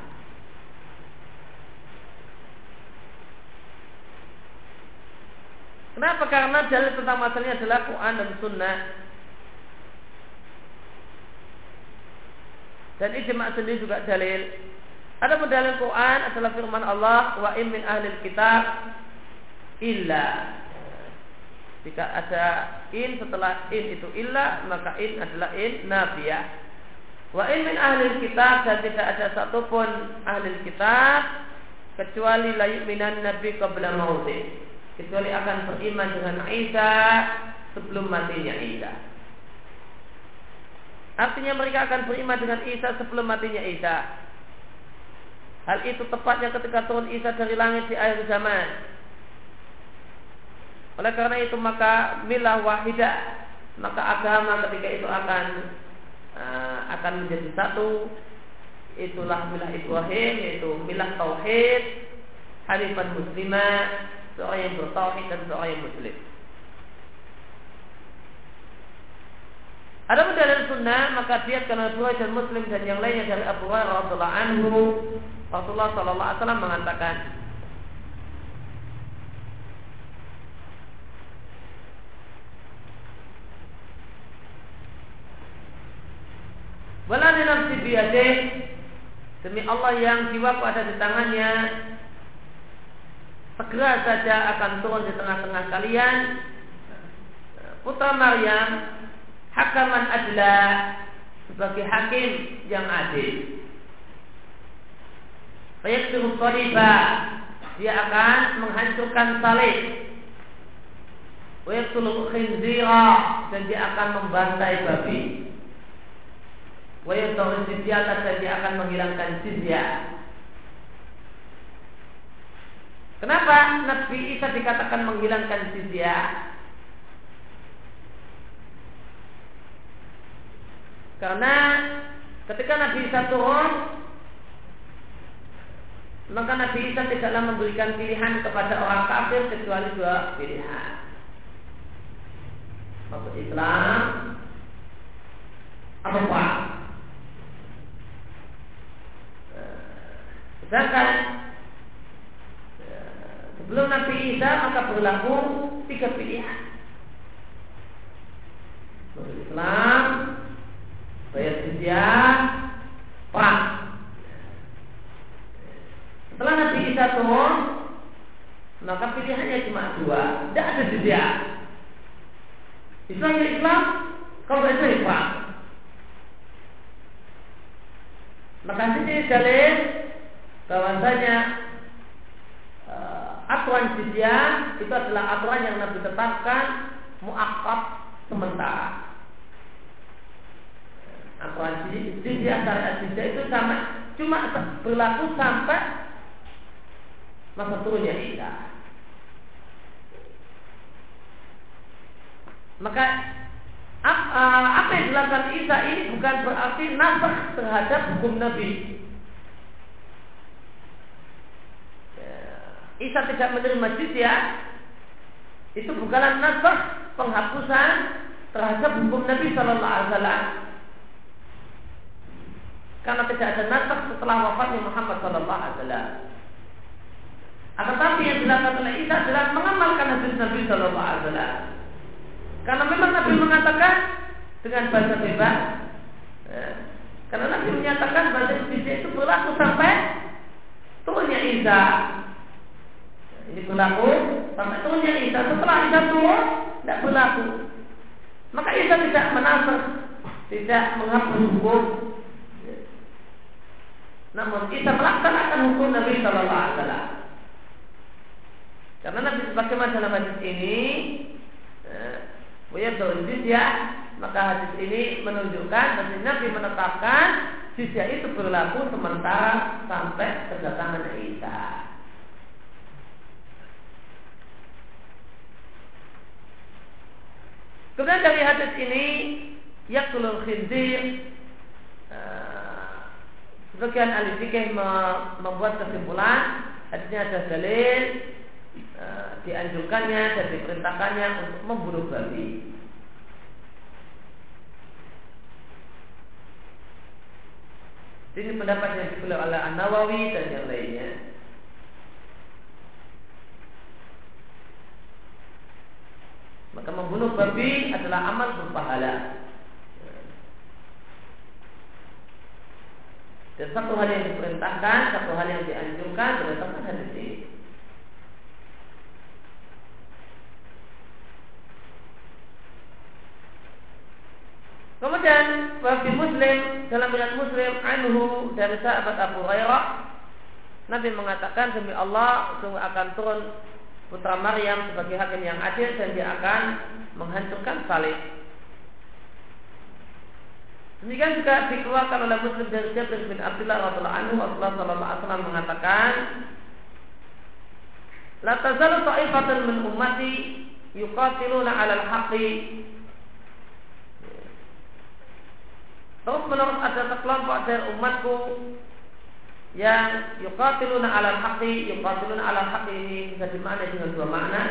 Kenapa? Karena dalil tentang masalahnya adalah Quran dan Sunnah. Dan ijma' sendiri juga dalil. Ada dalil Quran adalah firman Allah, wa in min ahlil kitab illa. Jika ada in setelah in itu illa, maka in adalah in nafiyah. Wa in min ahlil kitab, dan tidak ada satupun ahlil kitab kecuali la yu'minan nabi qabla mautih, kecuali akan beriman dengan Isa sebelum matinya Isa. Artinya mereka akan beriman dengan Isa sebelum matinya Isa. Hal itu tepatnya ketika turun Isa dari langit di akhir zaman. Oleh karena itu maka milah wahidah, maka agama ketika itu akan menjadi satu. Itulah milah Ibrahim, yaitu milah tauhid, hanifan muslimah, seorang yang bertauhid dan seorang yang muslim. Ada dalil sunnah, maka dia karena Bukhari dan Muslim dan yang lainnya dari Abu Hurairah radhiyallahu anhu, Rasulullah sallallahu alaihi wasallam mengatakan, "Walani nafsi biyadih, demi Allah yang jiwaku ada di tangannya, segera saja akan turun di tengah-tengah kalian putra Maryam, hakaman adla, sebagai hakim yang adil. Fayaksiru shaliba, dia akan menghancurkan salib. Wayaktulu khinzira, dan dia akan membantai babi. Wayatawil jizyah, dan dia akan menghilangkan jizyah." Kenapa Nabi Isa dikatakan menghilangkan jizyah? Karena ketika Nabi Isa turun, maka Nabi Isa tidaklah memberikan pilihan kepada orang kafir kecuali dua pilihan: masuk Islam atau perang. Sedangkan sebelum Nabi Isa maka berlaku tiga pilihan: masuk Islam, bayar jizyah, perang. Setelah Nabi Isa turun, maka pilihannya cuma dua, tidak ada jizyah. Islam ya Islam, kalau tidak Islam ya perang. Maka ini dalil bahwasanya aturan jizyah itu adalah aturan yang Nabi tetapkan muakkad sementara. Aturan jizyah syariat jizyah itu cuma berlaku sampai masa turunnya Isa. Maka apa yang dilakukan Isa ini bukan berarti nasakh terhadap hukum Nabi. Isa tidak menerima jizyah, itu bukanlah nasakh, penghapusan terhadap hukum Nabi sallallahu alaihi wasallam. Karena tidak ada nasakh setelah wafatnya Muhammad sallallahu alaihi wasallam. Akan tetapi yang dilakukan oleh Isa adalah mengamalkan hadis Nabi sallallahu alaihi wasallam. Karena memang Nabi mengatakan dengan bahasa bebas, karena Nabi menyatakan bahasa jizyah itu berlaku sampai turunnya Isa. Ini berlaku sampai turunnya Isa. Setelah Isa turun, tidak berlaku. Maka Isa tidak menasakh, tidak menghapus hukum. Namun Isa melaksanakan hukum Nabi sallallahu alaihi wasallam. Karena Nabi sebagaimana dalam hadis ini, wayadul jizyah, maka hadis ini menunjukkan bahwa Nabi menetapkan jizyah itu berlaku sementara sampai kedatangan Isa. Kemudian dari hadis ini yaqtulul khinzir, sebagian ahli fikih membuat kesimpulan hadisnya ada dalil dianjurkannya dan diperintahkannya untuk membunuh babi. Ini pendapat yang dipilih oleh An-Nawawi dan yang lainnya. membunuh babi adalah amal berpahala. Dan satu hal yang diperintahkan, satu hal yang dianjurkan berdasarkan hadis ini. Kemudian bagi Muslim, dalam riwayat Muslim anhu dari sahabat Abu Hurairah, Nabi mengatakan, demi Allah sungguh akan turun putra Maryam sebagai hakim yang adil dan dia akan menghancurkan salib. Demikian juga dikeluarkan oleh Muslim dari Jabir bin Abdullah radhiyallahu anhu, Rasulullah sallallahu alaihi wasallam mengatakan, la tazalu ta'ifatun min ummati yuqatiluna 'alal haqqi. Terus menerus ada sekelompok dari umatku yang yuqatiluna 'alal haqqi. Yuqatiluna 'alal haqqi ini bisa dimaknai dengan dua makna.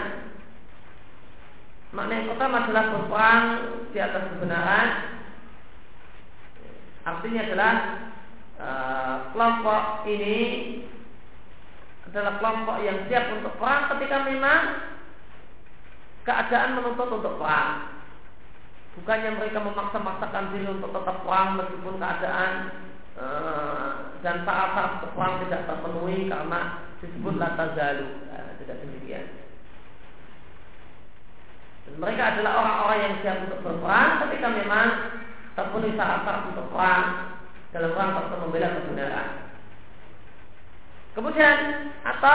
Makna yang pertama adalah berperang di atas kebenaran. Artinya adalah kelompok ini adalah kelompok yang siap untuk perang ketika memang keadaan menuntut untuk perang. Bukannya mereka memaksa-maksakan diri untuk tetap perang meskipun keadaan dan syarat-syarat perang tidak terpenuhi karena disebut la tazalu. Tidak demikian. Dan mereka adalah orang-orang yang siap untuk berperang ketika memang terpenuhi syarat-syarat untuk perang dalam rangka untuk membela kebenaran. Kemudian atau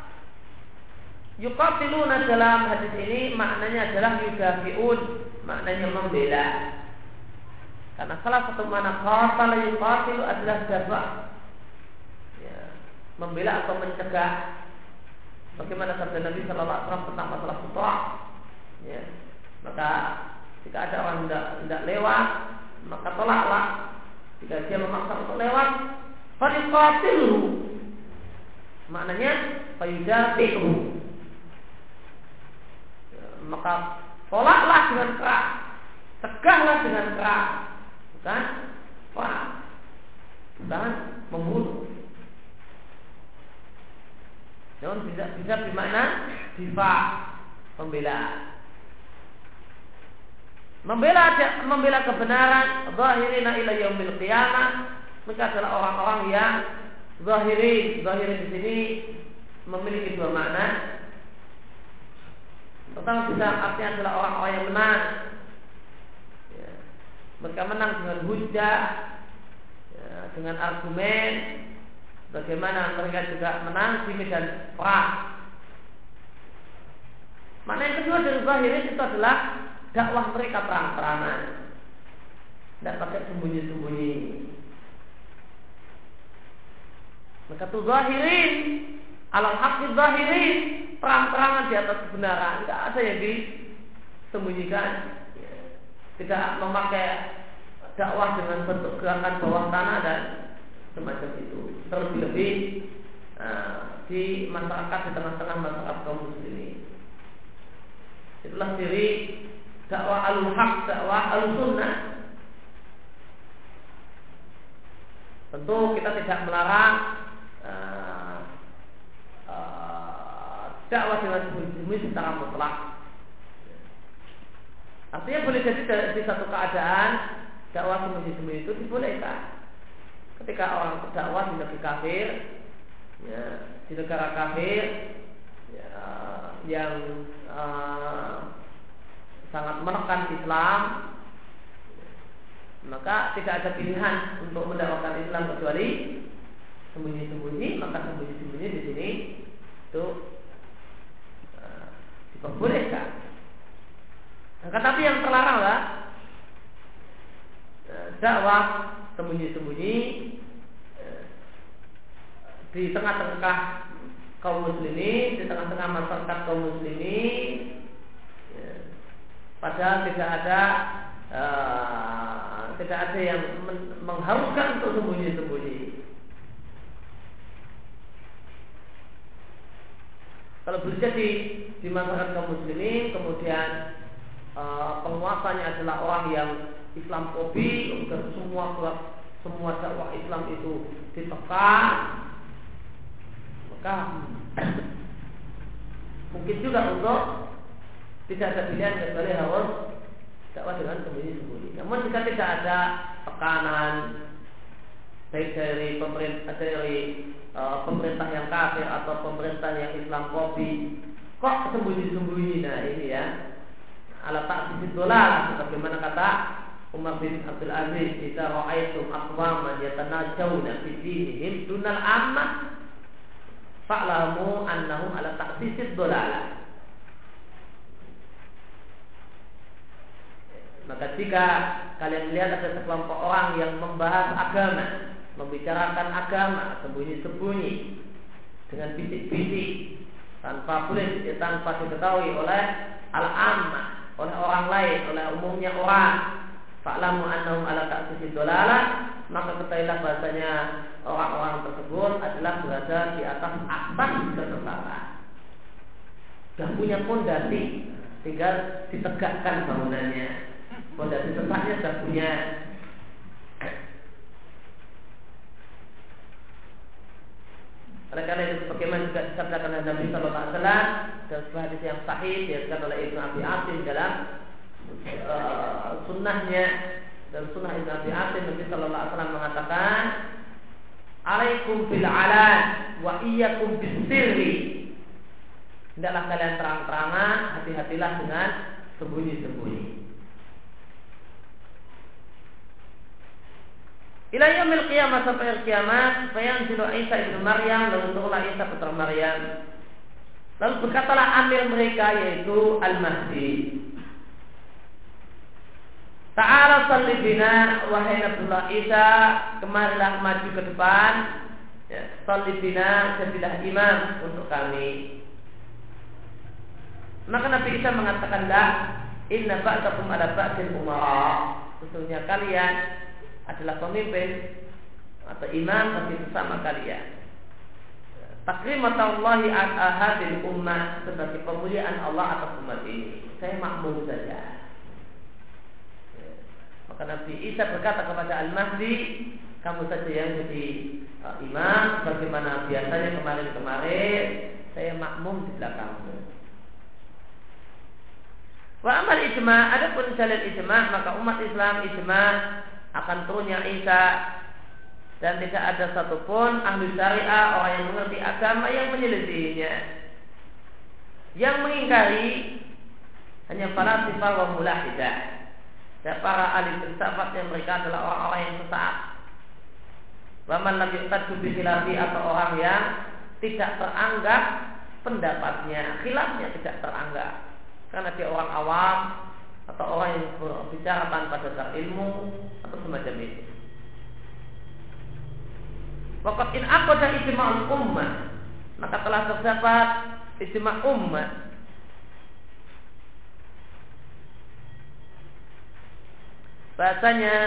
yuqatiluna dalam hadis ini maknanya adalah yudafiun, maknanya membela. Karena salah satu makna qatala yuqatilu adalah dafa, ya, membela atau mencegah. Bagaimana sabda Nabi sallallahu alaihi wasallam tentang masalah sutra, ya. Maka jika ada orang tidak lewat, maka tolaklah. Jika dia memaksa untuk lewat, faliqatiluhu, maknanya fayudafi'u, maka tolaklah dengan keras, tegahlah dengan keras, bukan perang, bukan membunuh. Namun bisa bermakna difa, pembelaan. Membela kebenaran, zahirina ila yaumil qiyamah. Mereka adalah orang-orang yang zahirin di sini memiliki dua makna. Pertama bisa artinya adalah orang-orang yang menang. Ya. Mereka menang dengan hujjah, ya, dengan argumen. Bagaimana mereka juga menang di medan perang. Makna yang kedua dari zahirin itu adalah dakwah mereka terang-terangan, tidak pakai sembunyi-sembunyi. Maka itu zahirin, alal haqqi zahirin, terang-terangan di atas kebenaran, tidak ada yang disembunyikan. Tidak memakai dakwah dengan bentuk gerakan bawah tanah dan semacam itu. Terlebih-lebih di masyarakat, di tengah-tengah masyarakat kaum muslimin. Itulah ciri dakwah al-haq, dakwah al-sunnah. Tentu kita tidak melarang dakwah dengan sembunyi secara mutlak. Artinya boleh jadi di satu keadaan dakwah sembunyi-sembunyi itu dibolehkan. Ketika orang berdakwah di negeri kafir, ya, di negara kafir, ya, yang sangat menekan Islam, maka tidak ada pilihan untuk mendakwakan Islam kecuali sembunyi-sembunyi. Maka sembunyi-sembunyi di sini itu diperbolehkan. Tetapi yang terlaranglah dakwah sembunyi-sembunyi di tengah-tengah kaum muslimin, di tengah-tengah masyarakat kaum muslimin. Padahal tidak ada yang mengharuskan untuk sembunyi-sembunyi. Kalau boleh jadi di masyarakat kaum muslimin, kemudian penguasanya adalah orang yang Islamofobi, dan semua dakwah Islam itu ditekan, maka mungkin juga untuk Tidak ada pilihan kecuali harus dakwah dengan sembunyi-sembunyi. Namun jika tidak ada tekanan baik dari pemerintah yang kafir atau pemerintah yang Islamofobi, kok sembunyi-sembunyi? Nah ini ya, ala ta'sisi dolal, sebagaimana kata Umar bin Abdul Aziz, "Idza ra'aitum aqwaman yatanajawna fi dinihim dunal ammah, fa'lamu annahum ala ta'sisi dolal." Maka jika kalian melihat ada sekelompok orang yang membahas agama, membicarakan agama sembunyi-sembunyi dengan bisik-bisik tanpa diketahui oleh al-ammah, oleh orang lain, oleh umumnya orang, fa'lamu annahum ala ta'sisi dolalah, maka ketahuilah bahasanya orang-orang tersebut adalah berada di atas asas kesesatan. Sudah punya fondasi, tinggal ditegakkan bangunannya. Fondasi sesatnya sudah punya. Oleh karena itu, sebagaimana juga disabdakan oleh Nabi Sallallahu Alaihi Wasallam dalam sebuah hadis yang sahih diriwayatkan oleh Ibnu Abi Asim dalam sunnahnya, dalam sunnah Ibnu Abi Asim, Nabi Sallallahu Alaihi Wasallam mengatakan, "Alaikum bil alan wa iyyakum bis sirri." Hendaklah kalian terang-terangan, hati-hatilah dengan sembunyi-sembunyi. Ila yaumil qiyamah, sampai hari kiamat, fayanzilu Isa ibnu Maryam, lalu turunlah Isa putra Maryam. Lalu berkatalah amir mereka, yaitu Al-Mahdi, "Ta'ala salli bina, wahai Nabiullah Isa, kemarilah maju ke depan, ya, salli bina, jadilah imam untuk kami." Maka Nabi Isa mengatakan, "La, inna ba'dakum ala ba'dil umara." Sesungguhnya kalian adalah pemimpin atau imam bagi sesama kalian. Takrimatullahi ala hadil ummah, sebagai pemuliaan Allah atas umat ini. Saya makmum saja. Maka Nabi Isa berkata kepada Al-Mahdi, "Kamu saja yang jadi imam, bagaimana biasanya kemarin-kemarin saya makmum di belakangmu." Wa amal ijma', adapun jalil ijma', maka umat Islam ijma' akan turunnya Isa, dan tidak ada satupun ahli syariah, orang yang mengerti agama, yang menyelisihinya, yang mengingkari hanya falasifah wa mulahidah, dan para ahli filsafat yang mereka adalah orang-orang yang sesat. Wa man lam yuqaddu bi khilafi, atau orang yang tidak teranggap pendapatnya, khilafnya tidak teranggap karena dia orang awam atau orang yang berbicara tanpa dasar ilmu atau semacam itu. Waqad in aqada ijma'ul ummah, maka telah terdapat ijma' ummah bahasanya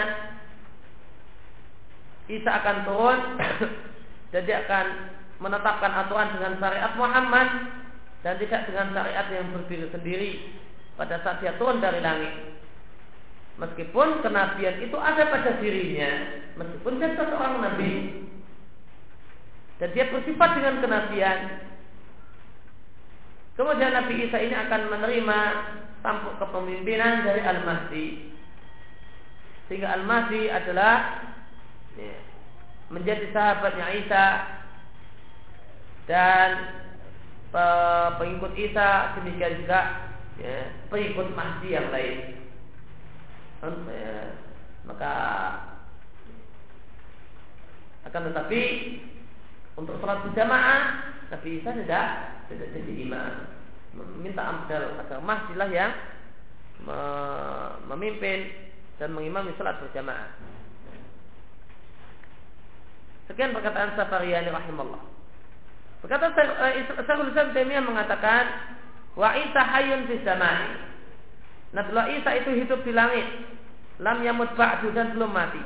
Isa akan turun dan dia akan menetapkan aturan dengan syariat Muhammad dan tidak dengan syariat yang berdiri sendiri pada saat dia turun dari langit. Meskipun kenabian itu ada pada dirinya, meskipun dia seorang nabi dan dia bersifat dengan kenabian, kemudian Nabi Isa ini akan menerima tampuk kepemimpinan dari Al-Mahdi, sehingga Al-Mahdi adalah menjadi sahabatnya Isa, dan pengikut Isa demikian juga pengikut Mahdi yang lain. Maka akan tetapi untuk sholat berjamaah Nabi Isa tidak jadi imam, meminta amdal agar Mahdilah yang memimpin dan mengimami sholat berjamaah. Sekian perkataan Safariyani rahimahullah. Berkata Syekhul Islam Taimiyah mengatakan, wa Isa hayyun fis samai. Nabiullah Isa itu hidup di langit, lam yamut ba'du, dan belum mati.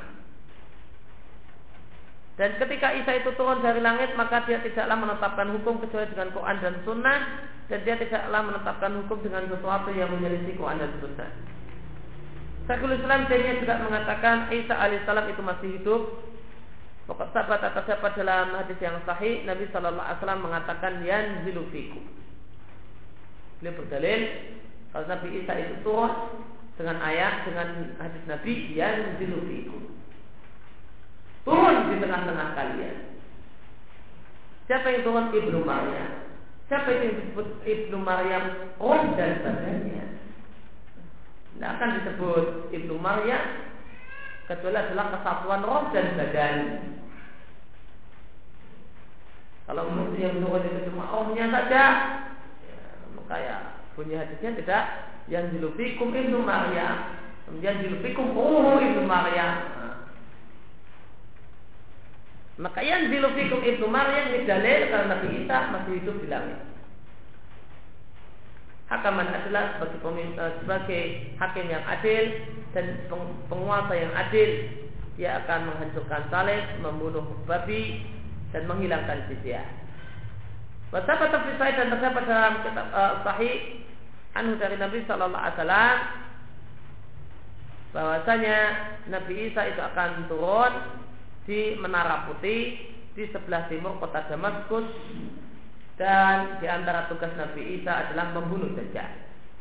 Dan ketika Isa itu turun dari langit, maka dia tidaklah menetapkan hukum kecuali dengan Quran dan Sunnah, dan dia tidaklah menetapkan hukum dengan sesuatu yang menyelisih Quran dan Sunnah. Syekhul Islam Taimiyah juga mengatakan Isa alaihissalam itu masih hidup. Pokok sahabat terdapat dalam hadis yang sahih, Nabi Sallallahu Alaihi Wasallam mengatakan yanzilu fikum. Beliau berdalil Kalau Nabi Isa itu turun dengan ayat, dengan hadis Nabi yang dilufikum, turun di tengah-tengah kalian. Siapa yang turun? Ibnu Maryam. Siapa yang disebut Ibnu Maryam? Roh dan badannya. Tidak akan disebut Ibnu Maryam kecuali adalah kesatuan roh dan badan. Kalau yang turun itu cuma rohnya saja, ya, maka ya bunyi hadisnya tidak yang dilufikum Ibnu Maryam, yang dilufikum Ibnu Maryam. Maka yang dilufikum Ibnu Maryam ini dalil karena Nabi Isa masih hidup di langit. Hakaman adalah sebagai hakim yang adil dan penguasa yang adil. Dia akan menghancurkan salib, membunuh babi dan menghilangkan jizyah. Wasabat fi sahih dan terdapat dalam kitab sahih anhu dari Nabi sallallahu alaihi wasallam bahwasanya Nabi Isa itu akan turun di Menara Putih di sebelah timur kota Damaskus, dan di antara tugas Nabi Isa adalah membunuh Dajjal.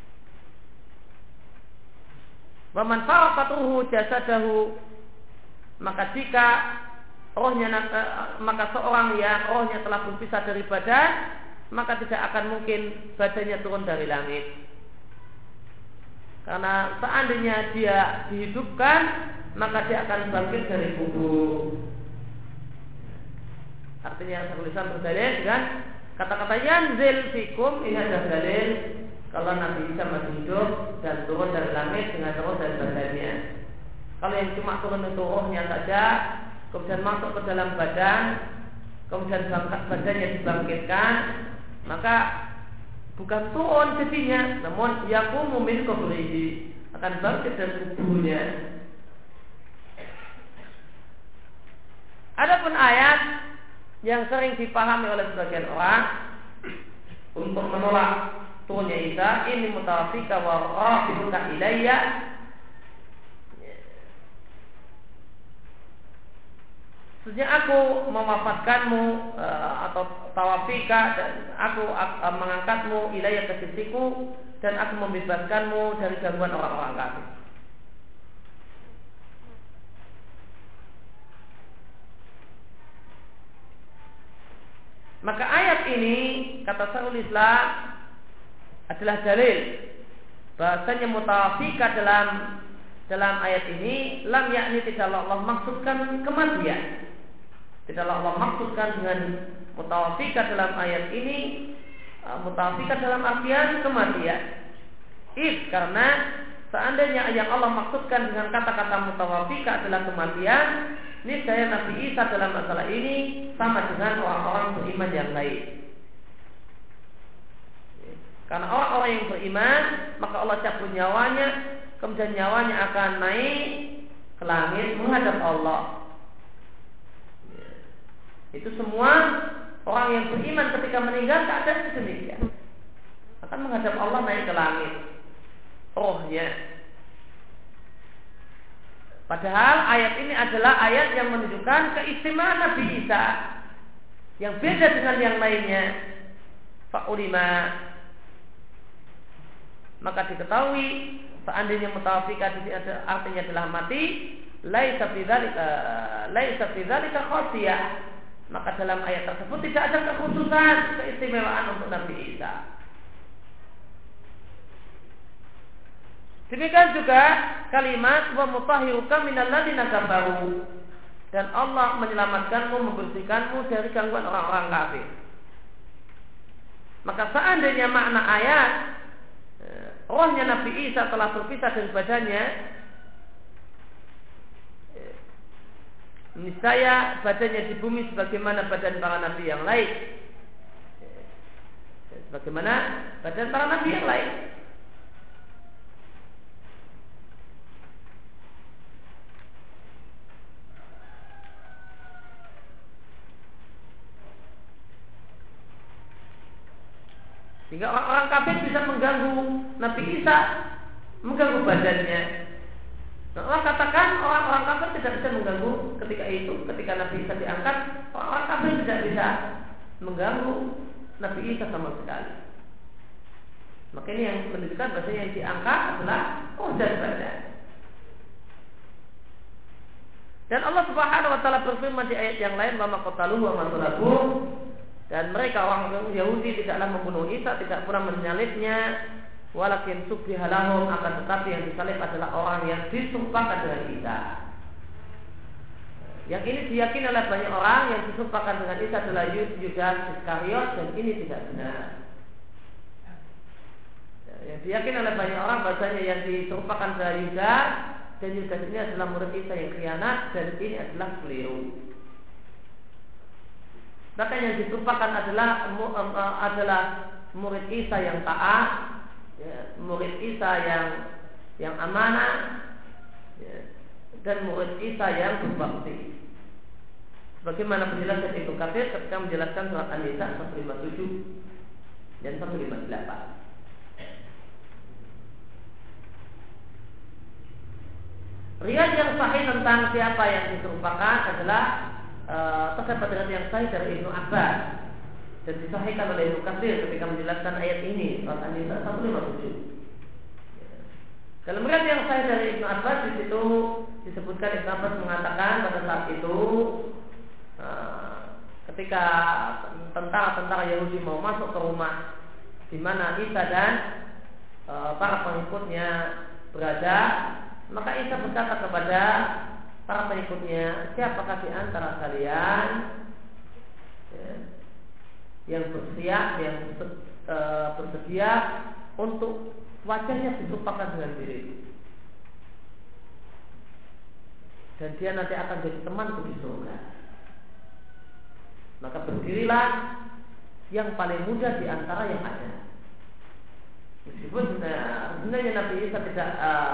Wa man faraqat ruhu jasadahu, maka jika rohnya, maka seorang yang rohnya telah berpisah dari badan, maka tidak akan mungkin badannya turun dari langit. Karena seandainya dia dihidupkan, maka dia akan bangkit dari kubur. Artinya tulisan berdalil dengan kata-kata yanzil fikum. Ini adalah dalil kalau Nabi Isa masih hidup dan turun dari langit dengan roh dan badannya. Kalau yang cuma turun itu rohnya saja, kemudian masuk ke dalam badan, kemudian badannya dibangkitkan, maka bukan turun jadinya, namun yaqumu min qabrihi, akan bangkit dari kuburnya. Adapun ayat yang sering dipahami oleh sebagian orang untuk menolak turunnya Isa, ini mutawafika wa rafiduka ilayya, sejak aku mewafatkanmu atau tawafika, dan aku mengangkatmu ilayya ke sisiku, dan aku membebaskanmu dari gangguan orang-orang kafir. Maka ayat ini, kata Syekhul Islam, adalah dalil bahasanya mutawafika dalam ayat ini lam yakni, tidaklah Allah maksudkan kematian. Tidaklah Allah maksudkan dengan mutawafika dalam ayat ini mutawafika dalam artian kematian. Karena seandainya yang Allah maksudkan dengan kata-kata mutawafika adalah kematian, niscaya Nabi Isa dalam masalah ini sama dengan orang-orang beriman yang lain. Karena orang-orang yang beriman, maka Allah cabut nyawanya, kemudian nyawanya akan naik ke langit menghadap Allah. Itu semua orang yang beriman ketika meninggal keadaan demikian, akan menghadap Allah, naik ke langit rohnya. Padahal ayat ini adalah ayat yang menunjukkan keistimewaan Nabi Isa yang beda dengan yang lainnya. Fa'ulima, maka diketahui seandainya mutawafika artinya adalah mati, laisa fi dzalika khasiyah, maka dalam ayat tersebut tidak ada kekhususan, keistimewaan untuk Nabi Isa. Demikian juga kalimat wa mutahhiruka minal ladzina kafaru, dan Allah menyelamatkanmu, membersihkanmu dari gangguan orang-orang kafir. Maka seandainya makna ayat rohnya Nabi Isa telah berpisah dari badannya, niscaya badannya di bumi sebagaimana badan para nabi yang lain, sebagaimana badan para nabi yang lain. Sehingga orang-orang kafir bisa mengganggu Nabi Isa, mengganggu badannya. Nah, Allah katakan orang-orang kafir tidak bisa mengganggu ketika itu, ketika Nabi Isa diangkat, orang-orang kafir tidak bisa mengganggu Nabi Isa sama sekali. Maka ini yang menunjukkan bahasa yang diangkat adalah dan badan. Dan Allah Subhanahu wa taala berfirman di ayat yang lain, "Wa ma qataluhu wa ma salabuhu." Dan mereka orang Yahudi tidaklah membunuh Isa, tidak pernah menyalibnya, walakin subbiha lahum, akan tetapi yang disalib adalah orang yang disumpahkan dengan Isa. Yang ini diyakini oleh banyak orang, yang disumpahkan dengan Isa adalah Yudas Iskariot, dan ini tidak benar. Yang diyakini oleh banyak orang bahasanya yang disumpahkan adalah Yudas, dan Yudas ini adalah murid Isa yang khianat, dan ini adalah keliru. Bahkan yang disumpahkan adalah murid Isa yang taat, ya, murid Isa yang amanah, ya, dan murid Isa yang berbakti. Bagaimana penjelasan Ibnu Katsir ketika menjelaskan surat An-Nisa 157 dan 158. Riwayat yang sahih tentang siapa yang diserupakan adalah terdapat riwayat yang sahih dari Ibnu Abbas dan disahihkan oleh Ibnu Katsir ketika menjelaskan ayat ini surat An-Nisa 157. Dalam riwayat yang sahih dari Ibnu Abbas di situ disebutkan Ibnu Abbas mengatakan pada saat itu ketika tentara-tentara Yahudi mau masuk ke rumah di mana Isa dan para pengikutnya berada, maka Isa berkata kepada para pengikutnya, siapakah di antara kalian yang bersedia untuk wajahnya disumpahkan dengan diriku, dan dia nanti akan jadi temanku di surga. Maka berdirilah yang paling muda di antara yang ada. Meskipun sebenarnya Nabi Isa tidak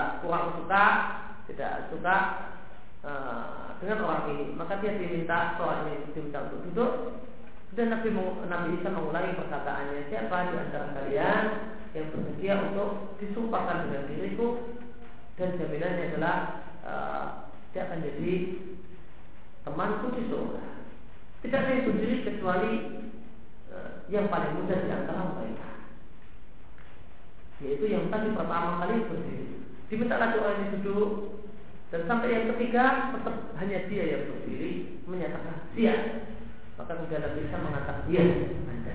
tidak suka dengan orang ini, maka dia orang ini diminta untuk duduk. Dan Nabi Isa mengulangi perkataannya, siapa di antara kalian yang bersedia untuk disumpahkan dengan diriku, dan jaminannya adalah dia akan jadi temanku di surga. Tidak ada yang berdiri kecuali yang paling muda di antara mereka, yaitu yang tadi pertama kali berdiri. Diminta lagi orang ini duduk, dan sampai yang ketiga tetap hanya dia yang berdiri menyatakan siap. Maka kemudian Nabi Isa mengatakan dia Anda.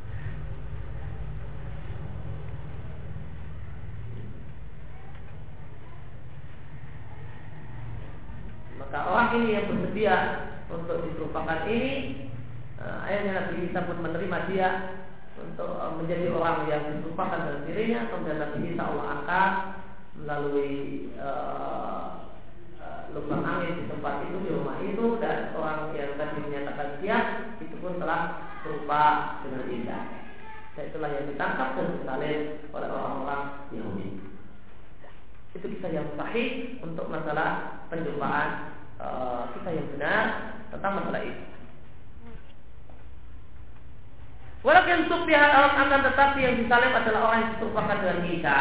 Maka orang ini yang bersedia untuk diserupakan ini, akhirnya Nabi Isa pun menerima dia untuk menjadi orang yang diserupakan dengan dirinya. Kemudian Nabi Isa Allah angkat melalui lubang angin di tempat itu, di rumah itu, dan orang yang tadi menyatakan siap itu pun telah serupa dengan Isa. Dan itulah yang ditangkap dan disalib oleh orang-orang Yahudi. Itu kisah yang sahih untuk masalah penjumpaan kisah yang benar tentang masalah itu. Walaupun subhihal akan tetapi yang disalib adalah orang yang diserupakan dengan Isa.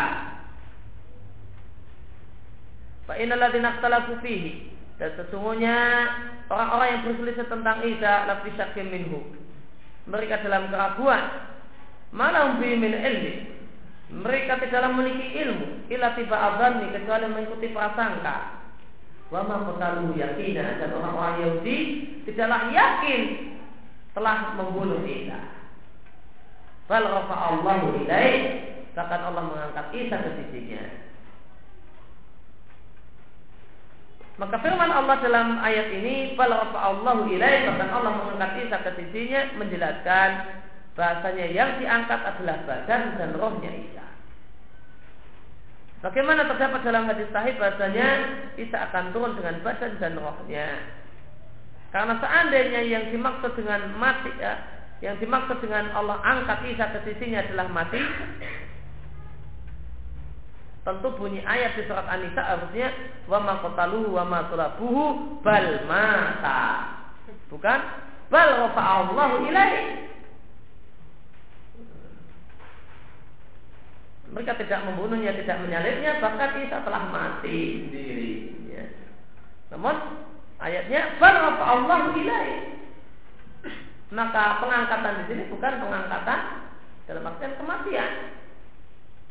Fa innal ladzina ikhtalafu fihi, dan sesungguhnya orang-orang yang berselisih tentang Isa la fi syakkin minhu, mereka dalam keraguan, malahum bi min ilmi, mereka tidaklah memiliki ilmu illa tiba adzanni, kecuali mengikuti prasangka. Wa ma qatalu yaqina, dan orang-orang Yahudi tidaklah yakin telah membunuh Isa. Bal rafa'allahu ilaihi, bahkan Allah mengangkat Isa ke sisinya. Maka firman Allah dalam ayat ini, bal rafa'allahu ilaihi, bahkan Allah mengangkat Isa ke sisinya, menjelaskan bahasanya yang diangkat adalah badan dan rohnya Isa. Bagaimana terdapat dalam hadis sahih bahasanya Isa akan turun dengan badan dan rohnya. Karena seandainya yang dimaksud dengan mati, yang dimaksud dengan Allah angkat Isa ke sisinya adalah mati, tentu bunyi ayat di surat An-Nisa harusnya wa ma qataluhu wa ma salabuhu bal mata, bukan bal rafa'allahu ilaihi. Mereka tidak membunuhnya, tidak menyalibnya, bahkan Isa telah mati sendiri, ya. Namun ayatnya bal rafa'allahu ilaihi, maka pengangkatan di sini bukan pengangkatan dalam artian kematian.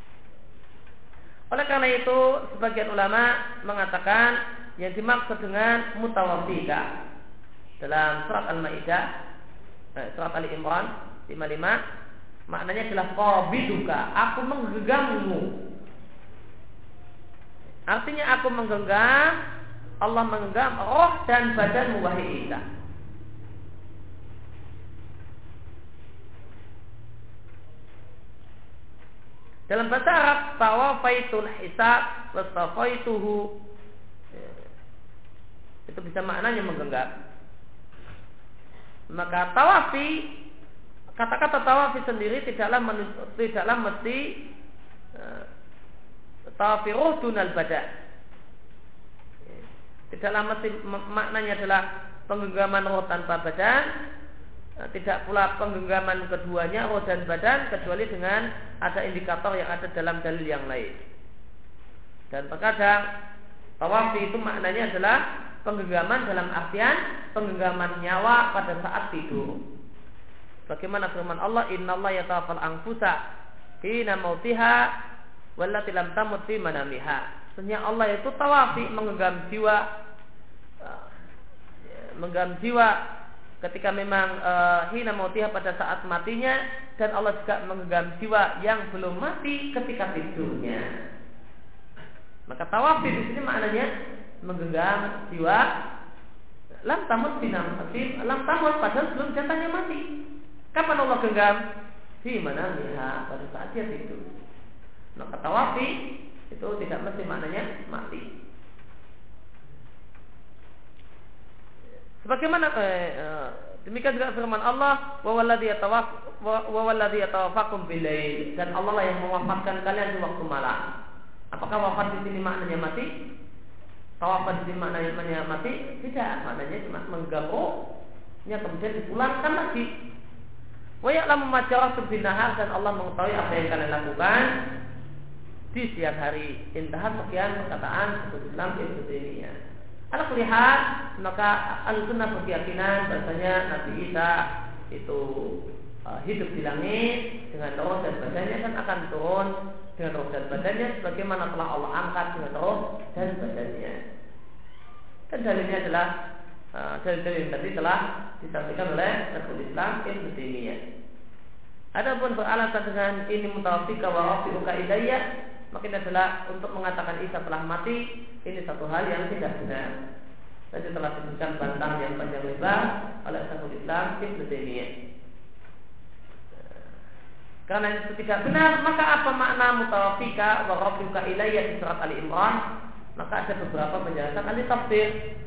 Oleh karena itu sebagian ulama mengatakan yang dimaksud dengan mutawaffika dalam surat Al-Maidah, surat Ali Imran 55, maknanya adalah qabiduka, aku menggenggammu. Artinya aku menggenggam, Allah menggenggam roh dan badanmu wahai Isa. Dalam bahasa Arab, tawafaitul hisab wastafaituhu, itu bisa maknanya menggenggam. Maka tawafi, kata-kata tawafi sendiri tidaklah mesti tawafi ruh dunal badan. Tidaklah mesti maknanya adalah penggenggaman roh tanpa badan. Tidak pula penggenggaman keduanya roh dan badan kecuali dengan ada indikator yang ada dalam dalil yang lain. Dan terkadang tawafi itu maknanya adalah penggenggaman dalam artian penggenggaman nyawa pada saat tidur. Bagaimana firman Allah, innallaha yatawaffal anfusa hina mautiha wallati lam tamut fi manamiha. Sesungguhnya Allah itu tawafi menggenggam jiwa ketika memang hina mautiha pada saat matinya, dan Allah juga menggenggam jiwa yang belum mati ketika tidurnya. Maka tawafi di sini maknanya menggenggam jiwa lam tamut padahal belum jantanya mati. Kapan Allah genggam? Di mana lihat pada saat dia tidur. Maka tawafi itu tidak mesti maknanya mati. Sebagaimana demikian juga firman Allah, wa walladzi yatawaffakum bilail, dan Allah lah yang mewafatkan kalian di waktu malam. Apakah wafat di sini maknanya mati? Tawafat di sini maknanya mati? Tidak, maknanya cuma menggabungnya kemudian dipulangkan lagi. Wa ya'lamu ma jarahtum bin nahar, dan Allah mengetahui apa yang kalian lakukan di siang hari. Intahat sekian perkataan Syekhul Islam Ibnu Taimiyah. Ala kulli hal, maka Ahlussunnah berkeyakinan bahwasanya Nabi Isa itu hidup di langit dengan roh dan badannya, dan akan turun dengan roh dan badannya sebagaimana telah Allah angkat dengan roh dan badannya. Dan dalilnya adalah dalil-dalil yang tadi telah disampaikan oleh Syekhul Islam Ibnu Taimiyah. Adapun beralasan dengan ini mutawaffika wa rafi'uka ilayya, maka ini adalah untuk mengatakan Isa telah mati. Ini satu hal yang tidak benar. Tadi telah disebutkan bantang yang panjang lebar oleh Syekhul Islam Ibnu Taimiyah. Karena itu tidak benar, maka apa makna mutawaffika wa rafi'uka ilayya di surat Ali Imran? Maka ada beberapa penjelasan ahli tafsir.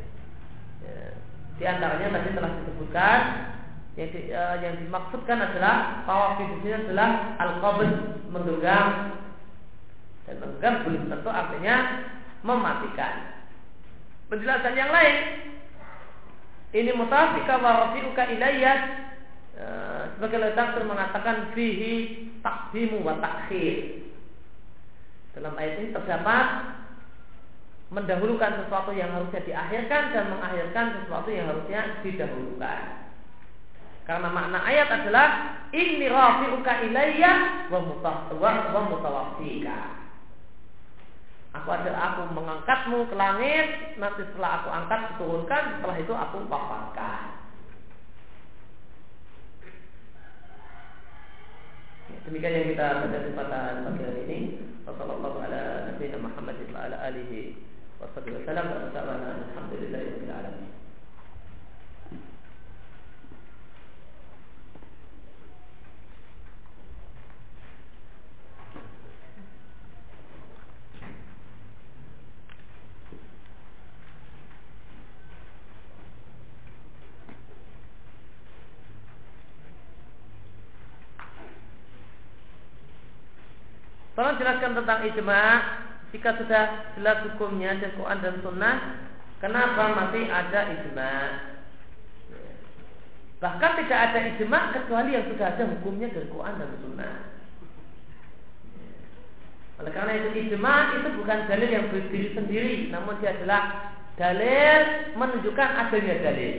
Di antaranya tadi telah disebutkan yang dimaksudkan adalah tawafi di sini adalah al-qabd, menggenggam, dan menggenggam belum tentu artinya mematikan. Penjelasan yang lain, ini mutawaffika wa rafi'uka ilayya, sebagai tafsir mengatakan fihi taqdimu wa ta'khir. Dalam ayat ini terdapat mendahulukan sesuatu yang harusnya diakhirkan dan mengakhirkan sesuatu yang harusnya didahulukan. Karena makna ayat adalah inni rafi'uka ilayya wa mutawaffika. Aku mengangkatmu ke langit, nanti setelah aku angkat diturunkan, setelah itu aku wafatkan. Demikian yang kita baca kesempatan pagi hari ini. Wassallallahu ala nabiyina Muhammadin wa ala alihi wassallam. Alhamdulillahirabbil alamin. Tolong jelaskan tentang ijma. Jika sudah jelas hukumnya dari Quran dan Sunnah, kenapa masih ada ijma? Bahkan tidak ada ijma kecuali yang sudah ada hukumnya dari Quran dan Sunnah. Oleh karena itu ijma itu bukan dalil yang berdiri sendiri, namun dia adalah dalil menunjukkan adanya dalil.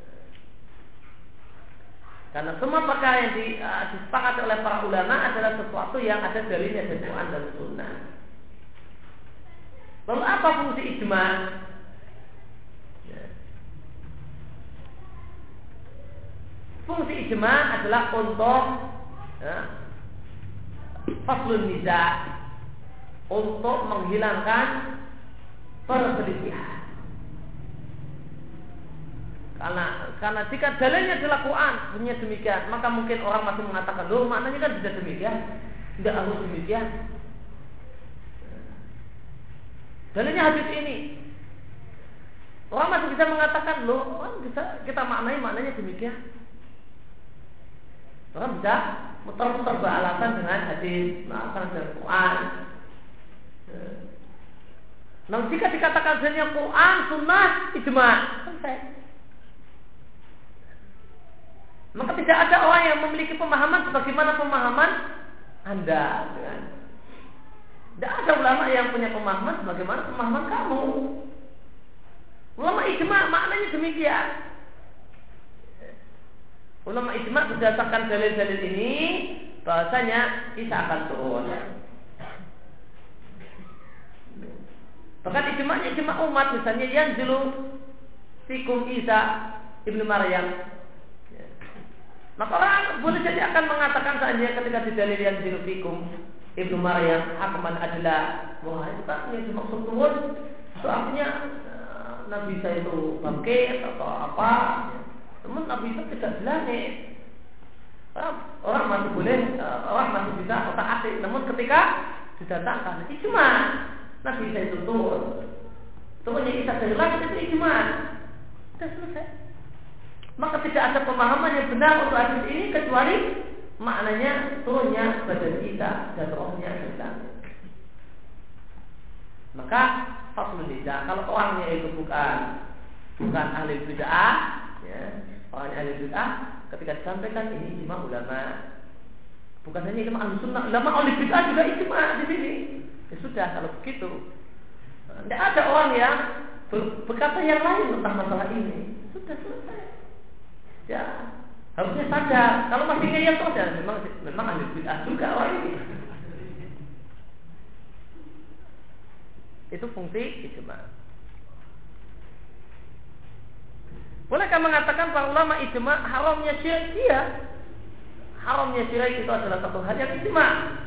Karena semua perkara yang disepakati oleh para ulama adalah sesuatu yang ada dalilnya dari Quran dan Sunnah. Lalu apa fungsi ijma? Fungsi ijma adalah untuk faslun niza, untuk menghilangkan perselisihan. Karena jika dalilnya adalah Quran punya demikian, maka mungkin orang masih mengatakan, loh maknanya kan bisa demikian, tidak harus demikian. Dalilnya hadis ini, orang masih bisa mengatakan, loh bisa kita maknanya demikian. Orang bisa muter-muter beralasan dengan hadis, alasan dengan Quran. Nah, jika dikatakan dalilnya Quran, sunnah, ijma, selesai. Maka tidak ada orang yang memiliki pemahaman sebagaimana pemahaman Anda. Tidak ada ulama yang punya pemahaman sebagaimana pemahaman kamu. Ulama ijma maknanya demikian. Ulama ijma berdasarkan dalil-dalil ini bahasanya Isa akan turun. Bahkan ijma umat, misalnya yanzilu fikum Isa ibnu Maryam. Maka orang boleh jadi akan mengatakan seandainya ketika di dalil yanzilu fikum ibnu Maryam hakaman adalah, wah itu kan yang dimaksud turun, itu artinya Nabi Isa itu bangkit atau apa. Namun Nabi Isa tidak dilangit. Orang masih boleh, orang masih bisa otak-atik. Namun ketika didatangkan ijma, Nabi Isa itu turunnya Isa dari langit itu ijma, sudah selesai. Maka tidak ada pemahaman yang benar untuk hadis ini kecuali maknanya turunnya badan Isa dan rohnya dari langit. Maka faslun niza, kalau orangnya itu bukan ahli bid'ah, ya, orang ahli bid'ah ketika disampaikan ini ijma ulama, bukan hanya ijma ahli sunnah, ulama ahli bid'ah juga ijma di sini. Ya sudah, kalau begitu tidak ada orang yang berkata yang lain tentang masalah ini. Sudah selesai. Ya, harusnya sadar. Kalau masih ngeyel terus ya memang ahli bid'ah juga orang ini. Itu fungsi ijma. Bolehkah mengatakan para ulama ijma haramnya syirik? Iya. Haramnya syirik itu adalah satu hal yang ijma.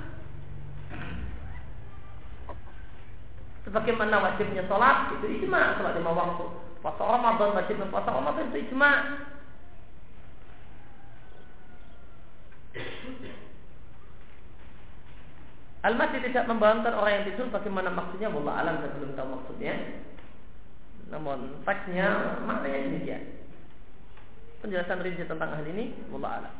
Sebagaimana wajibnya sholat itu ijma, sholat 5 waktu. Puasa Ramadan, wajibnya puasa Ramadan itu ijma. Al-Masih tidak membangun orang yang tidur bagaimana maksudnya, wallah alam, saya belum tahu maksudnya. Namun teksnya maknanya demikian. Penjelasan rinci tentang hal ini, wallah alam.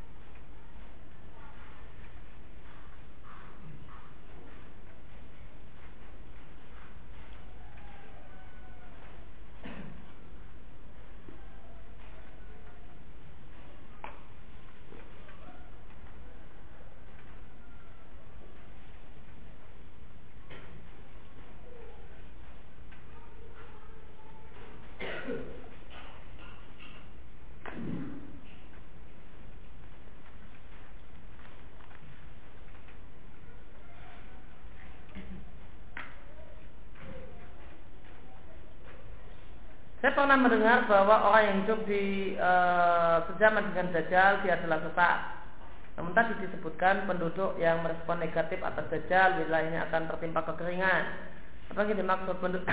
Saya pernah mendengar bahwa orang yang hidup di sejaman dengan Dajjal dia adalah sesat. Namun tadi disebutkan penduduk yang merespon negatif atas Dajjal wilayahnya akan tertimpa kekeringan. Apa yang dimaksud penduduk?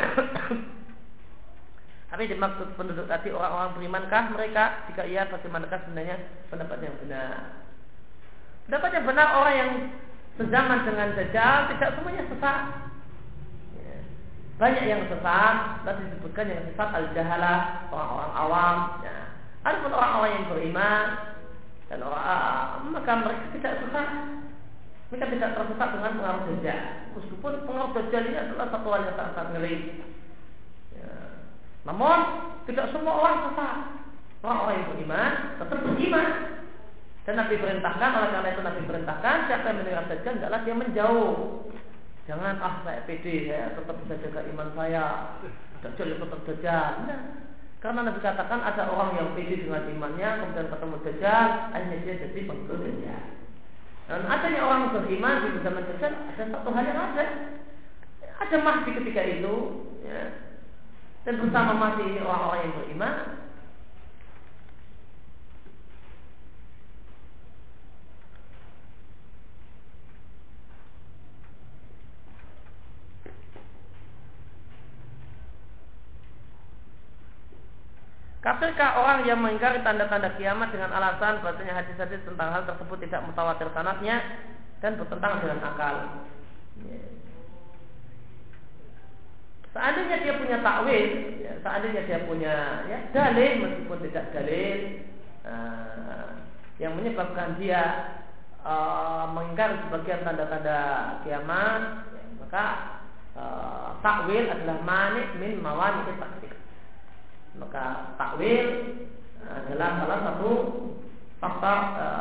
Apa yang dimaksud penduduk tadi, orang-orang berimankah mereka? Jika iya, bagaimanakah sebenarnya pendapat yang benar? Pendapat yang benar, orang yang sejaman dengan Dajjal tidak semuanya sesat. Banyak yang sesat, tadi disebutkan yang sesat al-jahalah, orang-orang awam. Ya. Adapun orang-orang yang beriman dan maka mereka tidak sesat. Mereka tidak tersesat dengan pengaruh Dajjal. Meskipun pengaruh Dajjal ini adalah satu hal yang sangat ngeri. Ya. Namun tidak semua orang sesat. Orang-orang yang beriman tetap beriman. Dan Nabi perintahkan, oleh karena itu Nabi perintahkan siapa yang mendengar Dajjal adalah dia menjauh. Jangan saya pede, saya tetap bisa jaga iman saya. Dajjal itu tetap Dajjal. Nah, karena Nabi katakan ada orang yang pede dengan imannya, kemudian ketemu Dajjal, akhirnya dia jadi pengikut Dajjal. Dan adanya orang beriman di zaman Dajjal ada satu hal yang ada. ada Mahdi ketika itu, ya. Dan bersama Mahdi ini orang-orang yang beriman. Kafirkah orang yang mengingkari tanda-tanda kiamat dengan alasan bahasanya hadis-hadis tentang hal tersebut tidak mutawatir sanadnya dan bertentangan dengan akal? Seandainya dia punya takwil, ya, seandainya dia punya dalil meskipun tidak dalil yang menyebabkan dia mengingkari sebagian tanda-tanda kiamat, ya, maka takwil adalah mani min mawani takdir. Maka takwil adalah salah satu faktor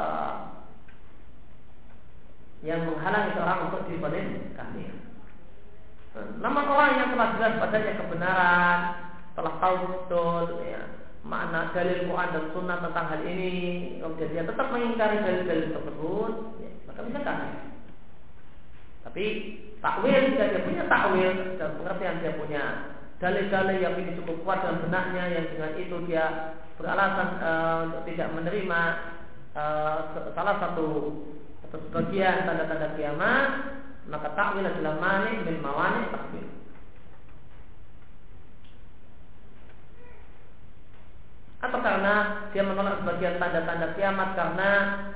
yang menghalangi seorang untuk divonis kafir. Namun orang yang telah jelas padanya kebenaran, telah tahu betul ya, makna dalil Quran dan Sunnah tentang hal ini, kemudian dia tetap mengingkari dalil-dalil tersebut, ya, maka bisa kafir. Tapi takwil, jika dia punya takwil dan pengertian dia punya dalil-dalil yang ini cukup kuat dalam benaknya, yang dengan itu dia beralasan untuk tidak menerima salah satu atau sebagian tanda-tanda kiamat, maka takwil adalah mani min mawani takwil. Atau karena dia menolak sebagian tanda-tanda kiamat karena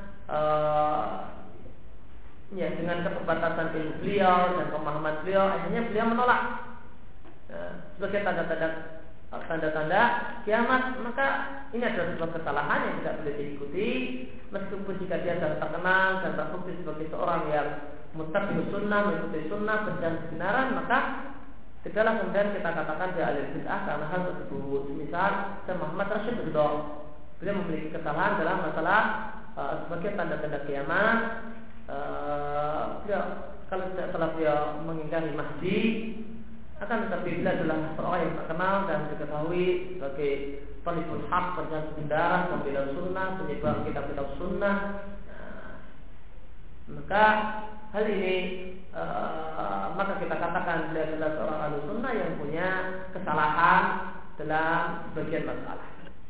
ya dengan keterbatasan ilmu beliau dan pemahaman beliau, akhirnya beliau menolak sebagai tanda-tanda kiamat, maka ini adalah sebuah kesalahan yang tidak boleh diikuti, meskipun jika dia sudah terkenal dan terbukti sebagai seorang yang muttabi'us sunnah, mengikuti sunnah, berjalan kebenaran, maka tidaklah kemudian kita katakan dia ahli bid'ah karena hal tersebut. Misal Syekh Muhammad Rashid Ridho, beliau memiliki kesalahan dalam masalah sebagai tanda-tanda kiamat. Kalau tidak salah beliau mengingkari Mahdi. Akan tetapi beliau adalah seorang yang terkenal dan diketahui sebagai talibul haq, penjaga kebenaran, pembela sunnah, penyebar kitab-kitab sunnah. Maka hal ini maka kita katakan beliau adalah seorang ahli sunnah yang punya kesalahan dalam sebagian masalah.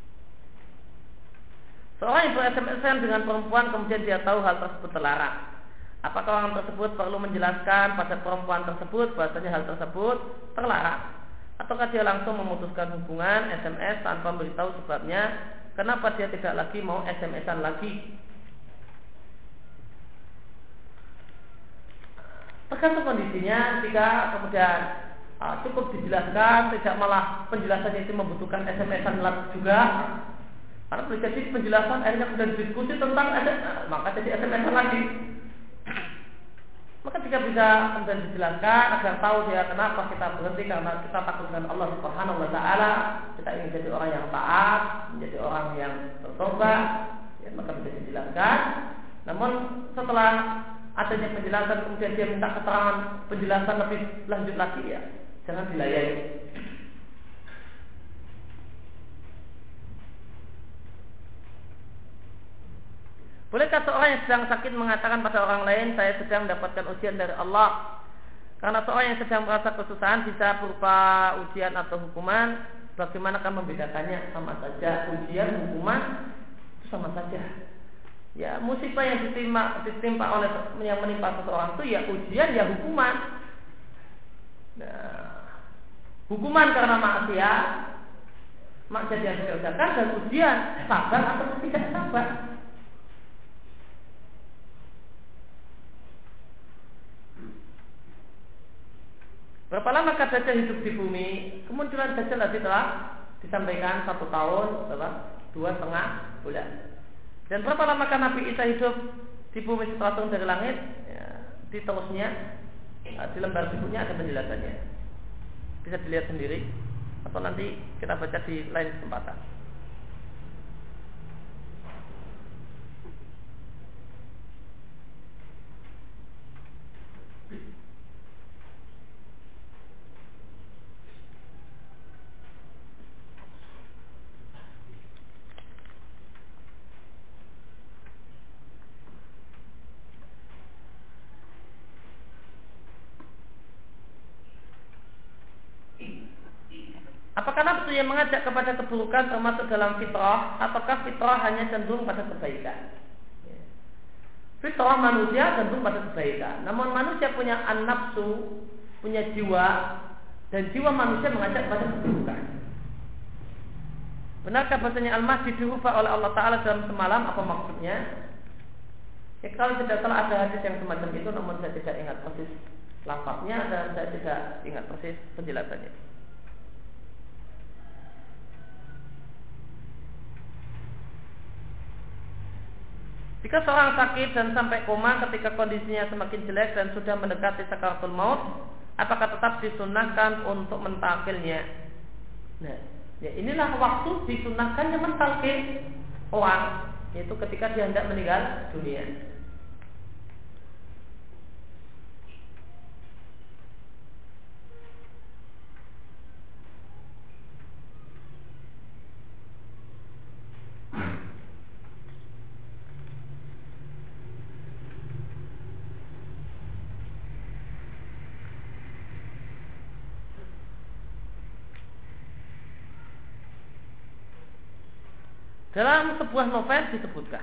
Seorang yang ber-SMS dengan perempuan kemudian dia tahu hal tersebut terlarang. Apakah orang tersebut perlu menjelaskan pada perempuan tersebut bahasanya hal tersebut terlarang? Ataukah dia langsung memutuskan hubungan SMS tanpa memberitahu sebabnya? Kenapa dia tidak lagi mau SMS-an lagi? Tergantung kondisinya. Jika kemudian cukup dijelaskan, tidak malah penjelasannya itu membutuhkan SMS-an juga, karena boleh jadi penjelasan akhirnya sudah diskusi tentang maka jadi SMS-an lagi. Maka jika bisa kemudian dijelaskan agar tahu dia kenapa kita berhenti, karena kita takut dengan Allah Subhanahu Wa Taala, kita ingin jadi orang yang taat, menjadi orang yang bertobat, ya, maka bisa dijelaskan. Namun setelah adanya penjelasan kemudian dia minta keterangan penjelasan lebih lanjut lagi, ya jangan dilayani. Bolehkah seorang yang sedang sakit mengatakan pada orang lain, saya sedang mendapatkan ujian dari Allah? Karena seorang yang sedang merasa kesusahan bisa berupa ujian atau hukuman. Bagaimanakah membedakannya? Sama saja, ujian, hukuman itu sama saja. Ya, musibah yang ditimpa oleh yang menimpa seseorang itu ya ujian, ya hukuman. Nah, hukuman karena maksiat yang dikerjakan, dan ujian sabar atau tidak sabar. Berapa lama Dajjal hidup di bumi? Kemunculan Dajjal tadi telah disampaikan 1 tahun, 2,5 bulan. Dan berapa lama Nabi Isa hidup di bumi setelah turun dari langit? Ya, diterusnya di lembar berikutnya ada penjelasannya. Bisa dilihat sendiri atau nanti kita baca di lain kesempatan. Apakah nafsu yang mengajak kepada keburukan termasuk dalam fitrah, ataukah fitrah hanya cenderung pada kebaikan? Fitrah manusia cenderung pada kebaikan. Namun manusia punya an-nafsu, punya jiwa, dan jiwa manusia mengajak kepada keburukan. Benarkah bahasanya al-mahdi dirubah oleh Allah Ta'ala dalam semalam? Apa maksudnya? Ya, kalau tidak salah ada hadis yang semacam itu, namun saya tidak ingat persis lafaznya dan saya tidak ingat persis penjelasannya. Jika seorang sakit dan sampai koma ketika kondisinya semakin jelek dan sudah mendekati sakaratul maut, apakah tetap disunahkan untuk mentakilnya? Nah, ya inilah waktu disunahkannya mentakil orang, yaitu ketika dia hendak meninggal dunia. Dalam sebuah novel disebutkan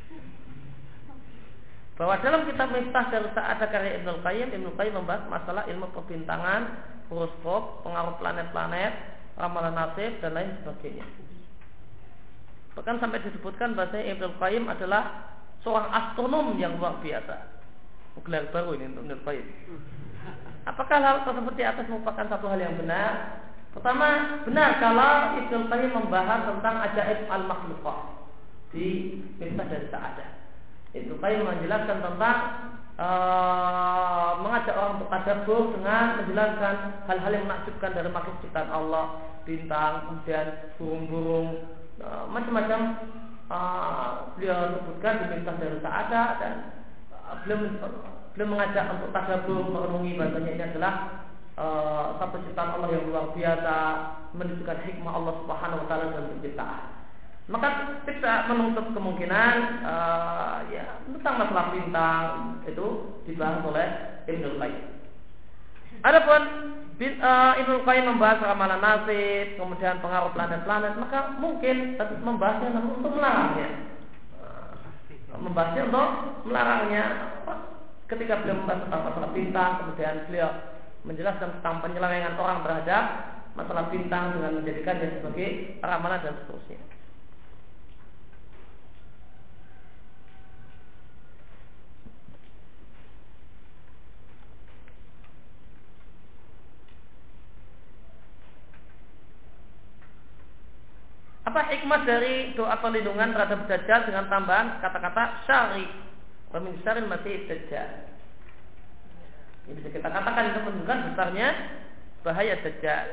bahwa dalam kitab Miftah Darus Sa'adah karya Ibnu Qayyim membahas masalah ilmu perbintangan, horoskop, pengaruh planet-planet, ramalan nasib dan lain sebagainya. Bahkan sampai disebutkan bahwa Ibnu Qayyim adalah seorang astronom yang luar biasa. Gelar baru ini untuk Ibnu Qayyim. Apakah hal tersebut di atas merupakan satu hal yang benar? Pertama, benar kalau Ibnu Qayyim membahas tentang ajaib al-makhluqah di Miftah Darus Sa'adah. Ibnu Qayyim menjelaskan tentang mengajak orang untuk tadabbur dengan menjelaskan hal-hal yang menakjubkan dari makhluk ciptaan Allah, bintang, kemudian burung-burung, macam-macam. Beliau sebutkan di Miftah Darus Sa'adah dan beliau mengajak untuk tadabbur, merenungi bahasanya ini adalah satu ciptaan Allah yang luar biasa, menunjukkan hikmah Allah Subhanahu wa taala dalam penciptaan. Maka tidak menutup kemungkinan ya tentang masalah bintang itu dibahas oleh Ibnu Qayyim. Adapun Ibnu Qayyim membahas ramalan nasib, kemudian pengaruh planet-planet, maka mungkin membahasnya namun untuk melarangnya. Membahasnya untuk melarangnya ketika beliau membahas tentang masalah bintang, kemudian beliau menjelaskan tentang penyelewengan orang terhadap masalah bintang dengan menjadikannya sebagai ramalan dan seterusnya. Apa hikmah dari doa perlindungan terhadap Dajjal dengan tambahan kata-kata syari wa min syarril masih Dajjal? Ini bisa kita katakan itu menunjukkan besarnya bahaya Dajjal.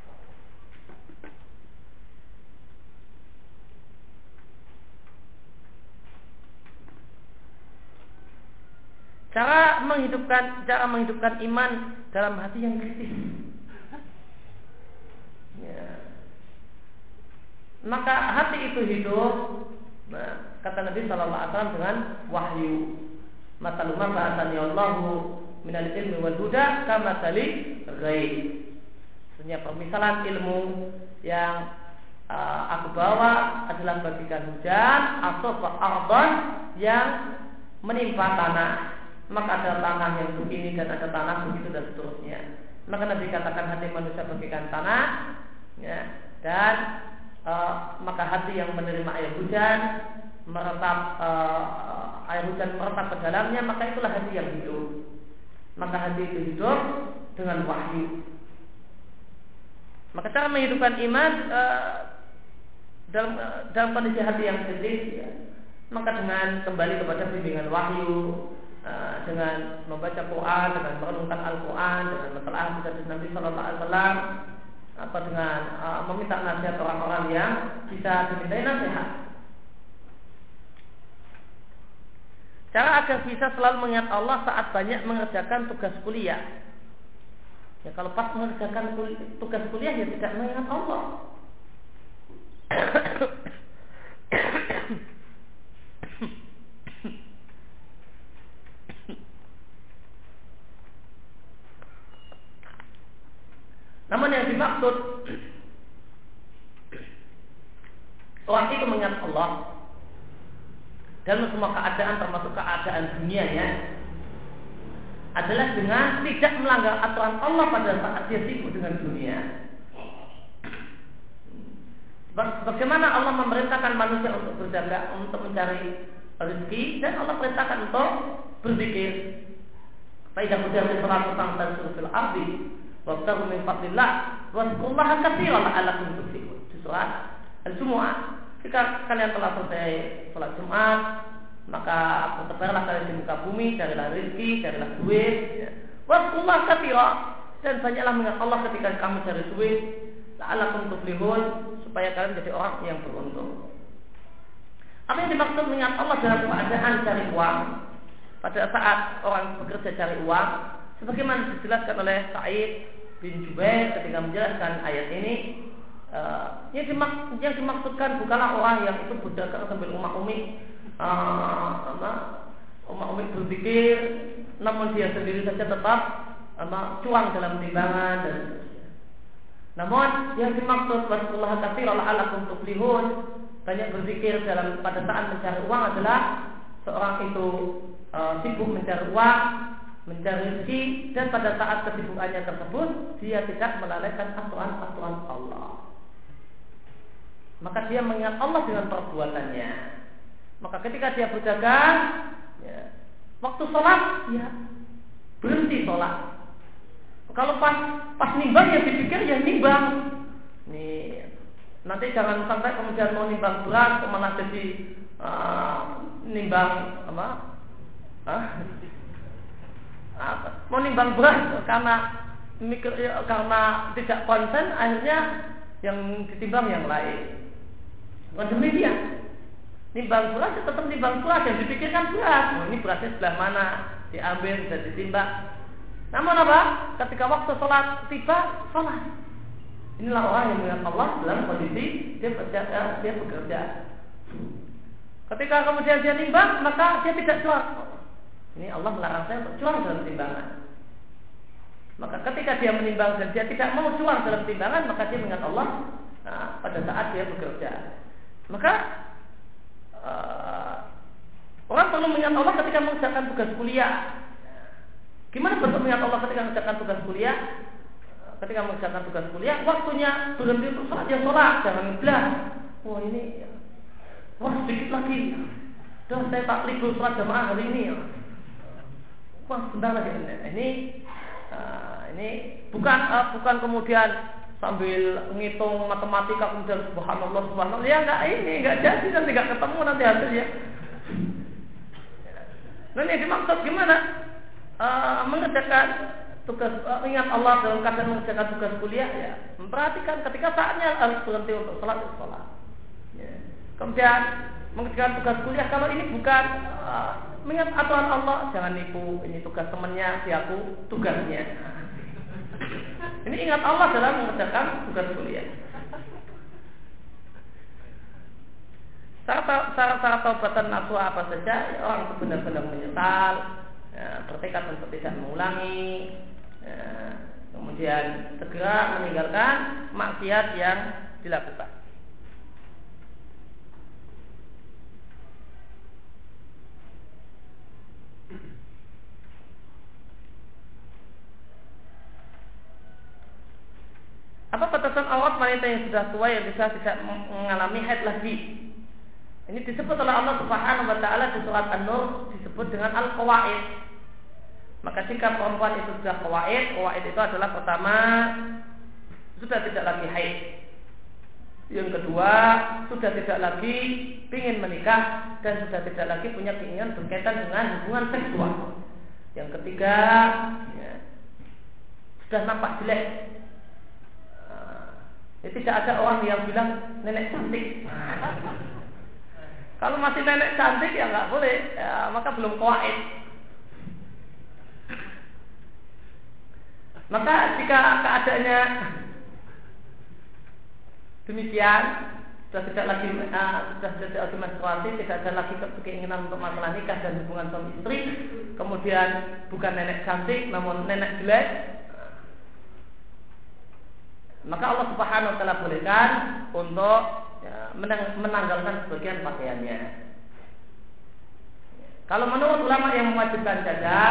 Cara menghidupkan iman dalam hati yang kritis. Ya. Maka hati itu hidup, kata Nabi Sallallahu Alaihi Wasallam dengan wahyu. Mataluma bahasanya Allahu minal ilmi wal huda kama tali ghaib. Sebenarnya permisalan ilmu yang aku bawa adalah bagikan hujan atau ardhan yang menimpa tanah. Maka ada tanah yang begini dan ada tanah begitu dan seterusnya. Maka Nabi katakan hati manusia bagikan tanah, ya, dan maka hati yang menerima air hujan meretap air hujan meretap ke dalamnya, maka itulah hati yang hidup. Maka hati itu hidup dengan wahyu. Maka cara menghidupkan iman dalam kondisi hati yang kritis, ya, maka dengan kembali kepada bimbingan wahyu, dengan membaca Quran, dengan merenungkan Al-Quran, dengan mentelaah hadis Nabi Sallallahu Alaihi Wasallam, atau dengan meminta nasihat orang-orang yang bisa dimintai nasihat. Cara agar bisa selalu mengingat Allah saat banyak mengerjakan tugas kuliah. Ya, kalau pas mengerjakan tugas kuliah ya tidak mengingat Allah. Namun yang dimaksud orang itu mengingat Allah dalam semua keadaan termasuk keadaan dunianya adalah dengan tidak melanggar aturan Allah pada saat dia sibuk dengan dunia. Bagaimana Allah memerintahkan manusia untuk berdagang, untuk mencari rezeki, dan Allah perintahkan untuk berzikir. Faidah mujahid salatu tangtan surfil ardi wabtahu min fadlillah waskullaha katsiran la'allakum tuflihun. Di surat Al-Jumu'ah, jika kalian telah selesai salat Jumat, maka bertebarlah kalian di muka bumi, carilah rezeki, carilah duit. Waskullaha katsiran, dan banyaklah mengingat Allah ketika kamu cari duit, la'allakum tuflihun, supaya kalian menjadi orang yang beruntung. Apa yang dimaksud mengingat Allah dalam keadaan cari uang? Pada saat orang bekerja cari uang, sebagaimana dijelaskan oleh Sa'id bin Jubair ketika menjelaskan ayat ini, yang dimaksudkan bukanlah orang yang itu berdagang sambil umak-umik berpikir, namun dia sendiri saja tetap cuang dalam timbangan dan seterusnya. Namun yang dimaksud waskullaha katsiran la'allakum tuflihun, banyak berpikir dalam pada saat mencari uang adalah seorang itu sibuk mencari uang, mencari rezeki, dan pada saat kesibukannya tersebut dia tidak melalaikan aturan-aturan Allah. Maka dia mengingat Allah dengan perbuatannya. Maka ketika dia berdagang, ya, waktu sholat, ya berhenti sholat. Kalau pas nimbang ya dipikir ya nimbang. Nih, nanti jangan sampai kemudian mau nimbang berat malah jadi nimbang mau nimbang berat karena tidak konsen, akhirnya yang ditimbang yang lain. Bukan demikian. Nimbang beras tetap nimbang beras, yang dipikirkan beras. Ini berasnya sebelah mana, diambil dan ditimbang. Namun apa? Ketika waktu sholat tiba, sholat. Inilah orang yang mengingat Allah dalam kondisi dia bekerja. Ketika kemudian dia nimbang, maka dia tidak curang. Ini Allah melarang saya untuk curang dalam timbangan. Maka ketika dia menimbang dan dia tidak mau curang dalam timbangan, maka dia mengingat Allah pada saat dia bekerja. Maka orang perlu mengingat Allah ketika mengerjakan tugas kuliah. Gimana bentuk mengingat Allah ketika mengerjakan tugas kuliah? Ketika mengerjakan tugas kuliah, waktunya berhenti untuk sholat, ya sholat, jangan ngeblas. Wah ini, sedikit lagi. Saya tak libur sholat jamaah hari ini. Wah sebentar lagi. Ini bukan kemudian sambil ngitung matematika kemudian subhanallah ya enggak jadi, nanti enggak ketemu nanti hasilnya. Nah ini dimaksud gimana mengerjakan tugas, ingat Allah dalam keadaan mengerjakan tugas kuliah, ya memperhatikan ketika saatnya harus berhenti untuk sholat ya. Kemudian mengerjakan tugas kuliah, kalau ini bukan mengingat aturan Allah, jangan nipu, ini tugas temannya, si aku tugasnya. Ini ingat Allah dalam mengerjakan tugas kuliah. Syarat taubatan nasuha apa saja? Orang itu benar-benar menyesal, ya, bertekad untuk tidak mengulangi, ya, kemudian segera meninggalkan maksiat yang dilakukan. Apa batasan aurat wanita yang sudah tua yang bisa tidak mengalami haid lagi? Ini disebut oleh Allah Subhanahu wa taala di surat An-Nur, disebut dengan al-qawaid. Maka jika perempuan itu sudah qawaid itu adalah pertama sudah tidak lagi haid. Yang kedua, sudah tidak lagi ingin menikah dan sudah tidak lagi punya keinginan berkaitan dengan hubungan seksual. Yang ketiga, ya, sudah nampak jelek. Ya, tidak ada orang yang bilang nenek cantik. Kalau masih nenek cantik ya nggak boleh, ya, maka belum qawaid. Maka jika keadaannya demikian, sudah tidak lagi menstruasi, tidak ada lagi keinginan untuk masalah nikah dan hubungan suami istri, kemudian bukan nenek cantik namun nenek jelek, maka Allah Subhanahu wa taala bolehkan untuk menanggalkan sebagian pakaiannya. Kalau menurut ulama yang mewajibkan cadar,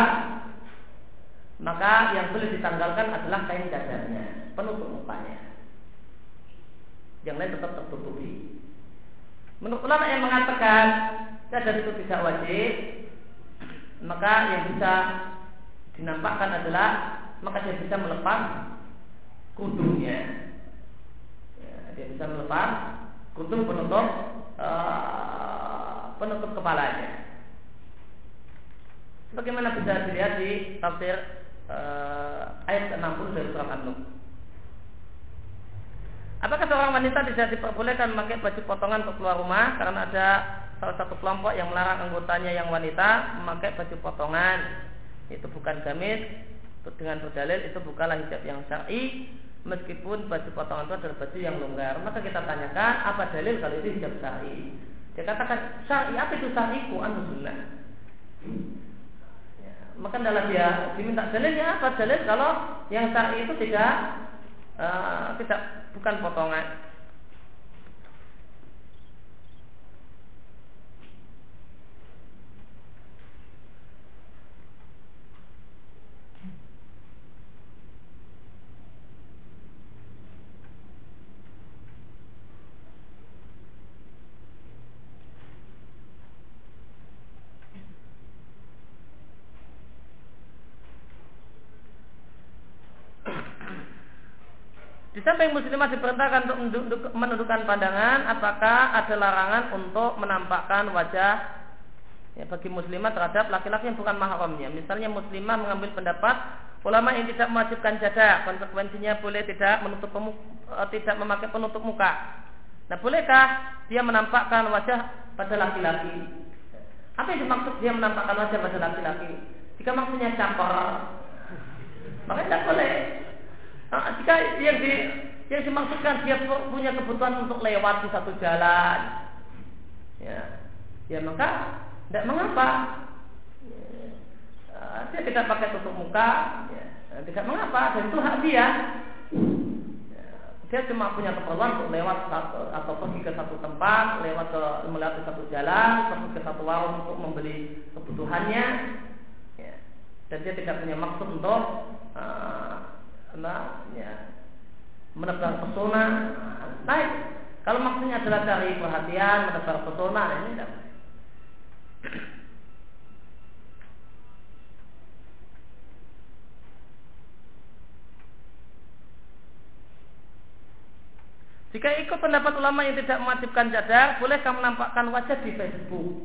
maka yang boleh ditanggalkan adalah kain cadarnya, penutup mukanya. Yang lain tetap tertutupi. Menurut ulama yang mengatakan cadar itu tidak wajib, maka yang bisa dinampakkan adalah maka dia bisa melepas kerudungnya. Dia bisa melepas kerudung penutup kepalanya. Sebagaimana bisa dilihat di tafsir ayat 60 dari surah An-Nur. Apakah seorang wanita tidak diperbolehkan memakai baju potongan untuk keluar rumah karena ada salah satu kelompok yang melarang anggotanya yang wanita memakai baju potongan? Itu bukan gamis, dengan berdalil itu bukanlah hijab yang syar'i, meskipun baju potongan itu adalah baju yang longgar. Maka kita tanyakan apa dalil kalau itu hijab syar'i? Dia katakan syar'i, apa itu syar'i? Quran dan Sunnah. Maka adalah dia diminta dalilnya apa? Dalil kalau yang syar'i itu tidak bukan potongan. Di samping muslimah diperintahkan untuk menundukkan pandangan, apakah ada larangan untuk menampakkan wajah bagi muslimah terhadap laki-laki yang bukan mahramnya? Misalnya muslimah mengambil pendapat ulama yang tidak mewajibkan cadar, konsekuensinya boleh tidak memakai penutup muka. Nah, bolehkah dia menampakkan wajah pada laki-laki? Apa yang dimaksud dia menampakkan wajah pada laki-laki? Jika maksudnya cakor, maka tidak boleh. Jika yang dimaksudkan dia punya kebutuhan untuk lewat di satu jalan, ya maka tidak mengapa. Dia tidak pakai tutup muka, tidak mengapa, dan itu hak dia. Dia cuma punya keperluan untuk lewat atau pergi ke satu tempat, melewati satu jalan, pergi ke satu warung untuk membeli kebutuhannya, dan dia tidak punya maksud untuk menebar pesona. Baik, kalau maksudnya adalah cari perhatian, menebar pesona, ini tidak. Jika ikut pendapat ulama yang tidak mewajibkan cadar, bolehkah menampakkan wajah di Facebook?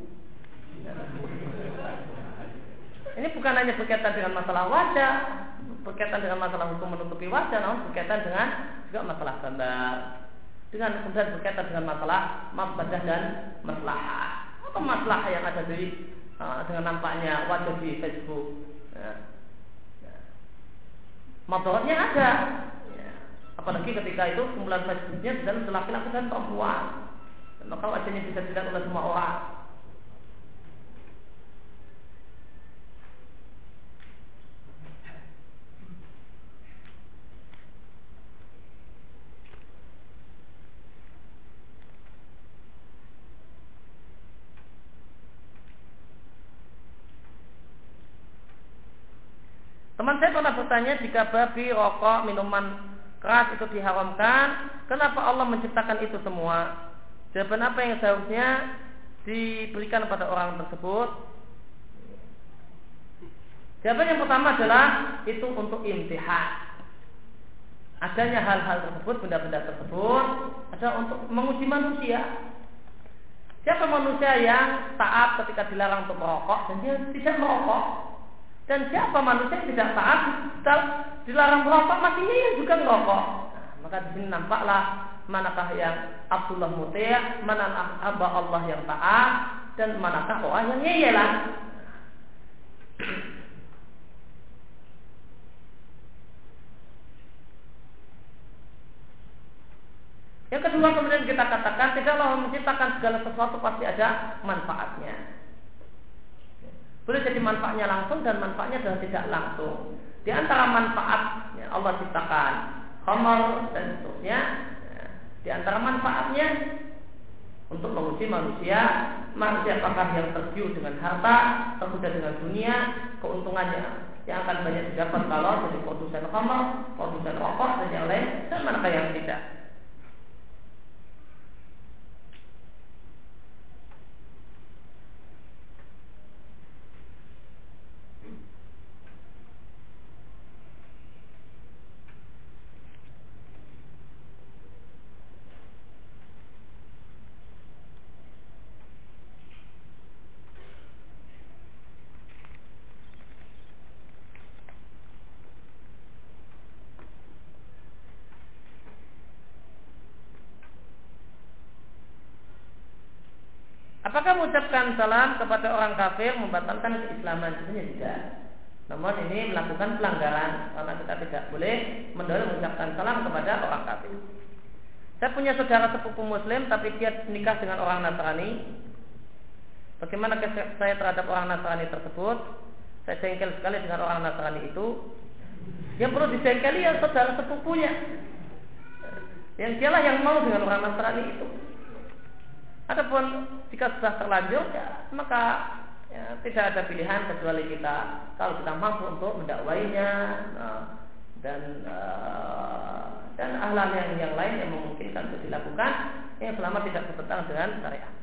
Ini bukan hanya berkaitan dengan masalah wajah, berkaitan dengan masalah hukum menutupi wajah, namun berkaitan dengan juga masalah gambar, dengan kemudian berkaitan dengan masalah mafsadah dan maslahah. Apa maslahah yang ada dengan nampaknya wajah di Facebook? Madaratnya ada, apalagi ketika itu kumpulan Facebooknya dan laki-laki dan perempuan, maka wajahnya bisa dilihat oleh semua orang. Teman saya pernah bertanya, jika babi, rokok, minuman keras itu diharamkan, kenapa Allah menciptakan itu semua? Jawaban apa yang seharusnya diberikan pada orang tersebut? Jawaban yang pertama adalah itu untuk imtihan. Adanya hal-hal tersebut, benda-benda tersebut adalah untuk menguji manusia. Siapa manusia yang taat ketika dilarang untuk merokok dan dia tidak merokok? Dan siapa manusia yang tidak taat dilarang merokok matinya yang juga merokok? Maka di sini nampaklah manakah yang Abdullah muti', mana hamba Allah yang taat, dan manakah orang yang ngeyelan. Yang kedua, kemudian kita katakan tidaklah menciptakan segala sesuatu pasti ada manfaatnya. Boleh jadi manfaatnya langsung dan manfaatnya adalah tidak langsung. Di antara manfaat Allah ciptakan. khamar dan seterusnya. Di antara manfaatnya untuk menguji manusia apakah yang tergiur dengan harta, tergoda dengan dunia, keuntungannya yang akan banyak didapat kalau jadi produsen khamr, produsen rokok dan yang lain, dan manakah yang tidak. Apakah mengucapkan salam kepada orang kafir membatalkan keislaman? Sebenarnya tidak. Namun ini melakukan pelanggaran karena kita tidak boleh mengucapkan salam kepada orang kafir. Saya punya saudara sepupu Muslim tapi dia nikah dengan orang Nasrani. Bagaimana saya terhadap orang Nasrani tersebut? Saya jengkel sekali dengan orang Nasrani itu. Yang perlu dijengkeli ya saudara sepupunya. Yang dialah yang mau dengan orang Nasrani itu. Adapun jika sudah terlanjur, ya, maka ya, tidak ada pilihan kecuali kita kalau kita mampu untuk mendakwainya dan hal-hal yang lain yang memungkinkan untuk dilakukan, yang selama tidak bertentangan dengan syariat.